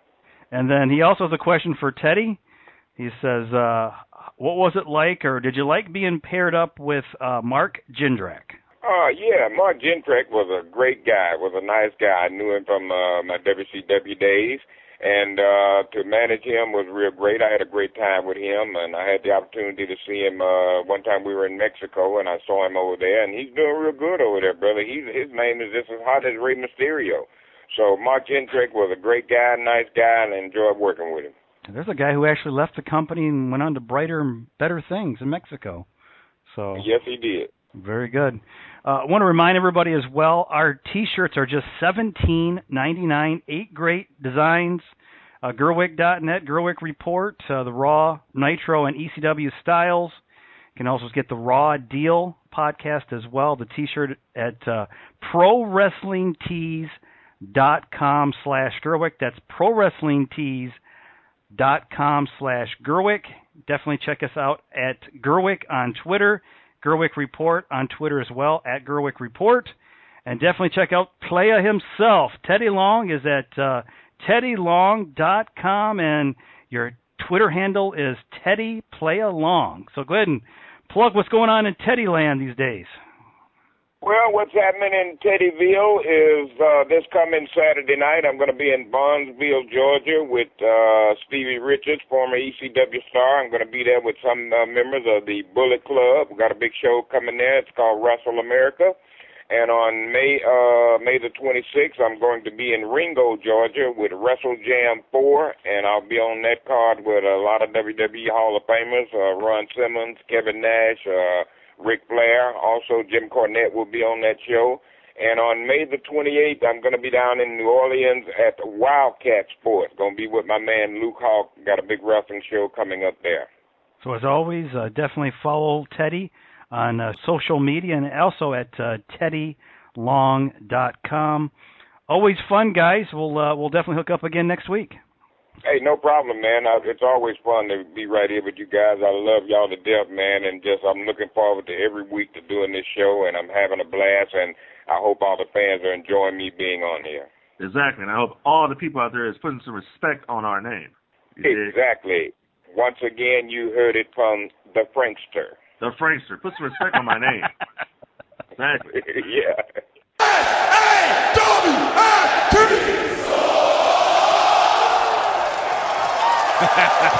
And then he also has a question for Teddy. He says, uh, what was it like, or did you like being paired up with uh, Mark Jindrak? Uh, yeah, Mark Jindrak was a great guy, was a nice guy. I knew him from uh, my W C W days. And uh, to manage him was real great. I had a great time with him, and I had the opportunity to see him uh, one time we were in Mexico, and I saw him over there, and he's doing real good over there, brother. He's, his name is just as hot as Rey Mysterio. So Mark Jindrak was a great guy, nice guy, and I enjoyed working with him. There's a guy who actually left the company and went on to brighter and better things in Mexico. So yes, he did. Very good. Uh, I want to remind everybody as well, our T-shirts are just seventeen ninety-nine, eight great designs. Uh, Gerwick dot net, Gerwick Report, uh, the Raw, Nitro, and E C W styles. You can also get the Raw Deal podcast as well, the T-shirt at uh, pro wrestling tees dot com slash Gerwick. That's pro wrestling tees dot com slash Gerwick. Definitely check us out at Gerwick on Twitter. Gerwick Report on Twitter as well, at Gerwick Report. And definitely check out Playa himself. Teddy Long is at uh, teddy long dot com, and your Twitter handle is Teddy Playa Long. So go ahead and plug what's going on in Teddy Land these days. Well, what's happening in Teddyville is uh, this coming Saturday night, I'm going to be in Barnesville, Georgia with uh, Stevie Richards, former E C W star. I'm going to be there with some uh, members of the Bullet Club. We've got a big show coming there. It's called Wrestle America. And on May uh, May the twenty-sixth, I'm going to be in Ringo, Georgia with Wrestle Jam four, and I'll be on that card with a lot of W W E Hall of Famers, uh, Ron Simmons, Kevin Nash, uh, Ric Flair. Also, Jim Cornette will be on that show. And on May the twenty-eighth, I'm going to be down in New Orleans at Wildcat Sports. Going to be with my man Luke Hawk. Got a big wrestling show coming up there. So as always, uh, definitely follow Teddy on uh, social media and also at uh, teddy long dot com. Always fun, guys. We'll uh, we'll definitely hook up again next week. Hey, no problem, man. I, it's always fun to be right here with you guys. I love y'all to death, man, and just I'm looking forward to every week to doing this show, and I'm having a blast, and I hope all the fans are enjoying me being on here. Exactly, and I hope all the people out there is putting some respect on our name. You exactly. Dig? Once again, you heard it from the Frankster. The Frankster. Put some respect on my name. Exactly. Yeah.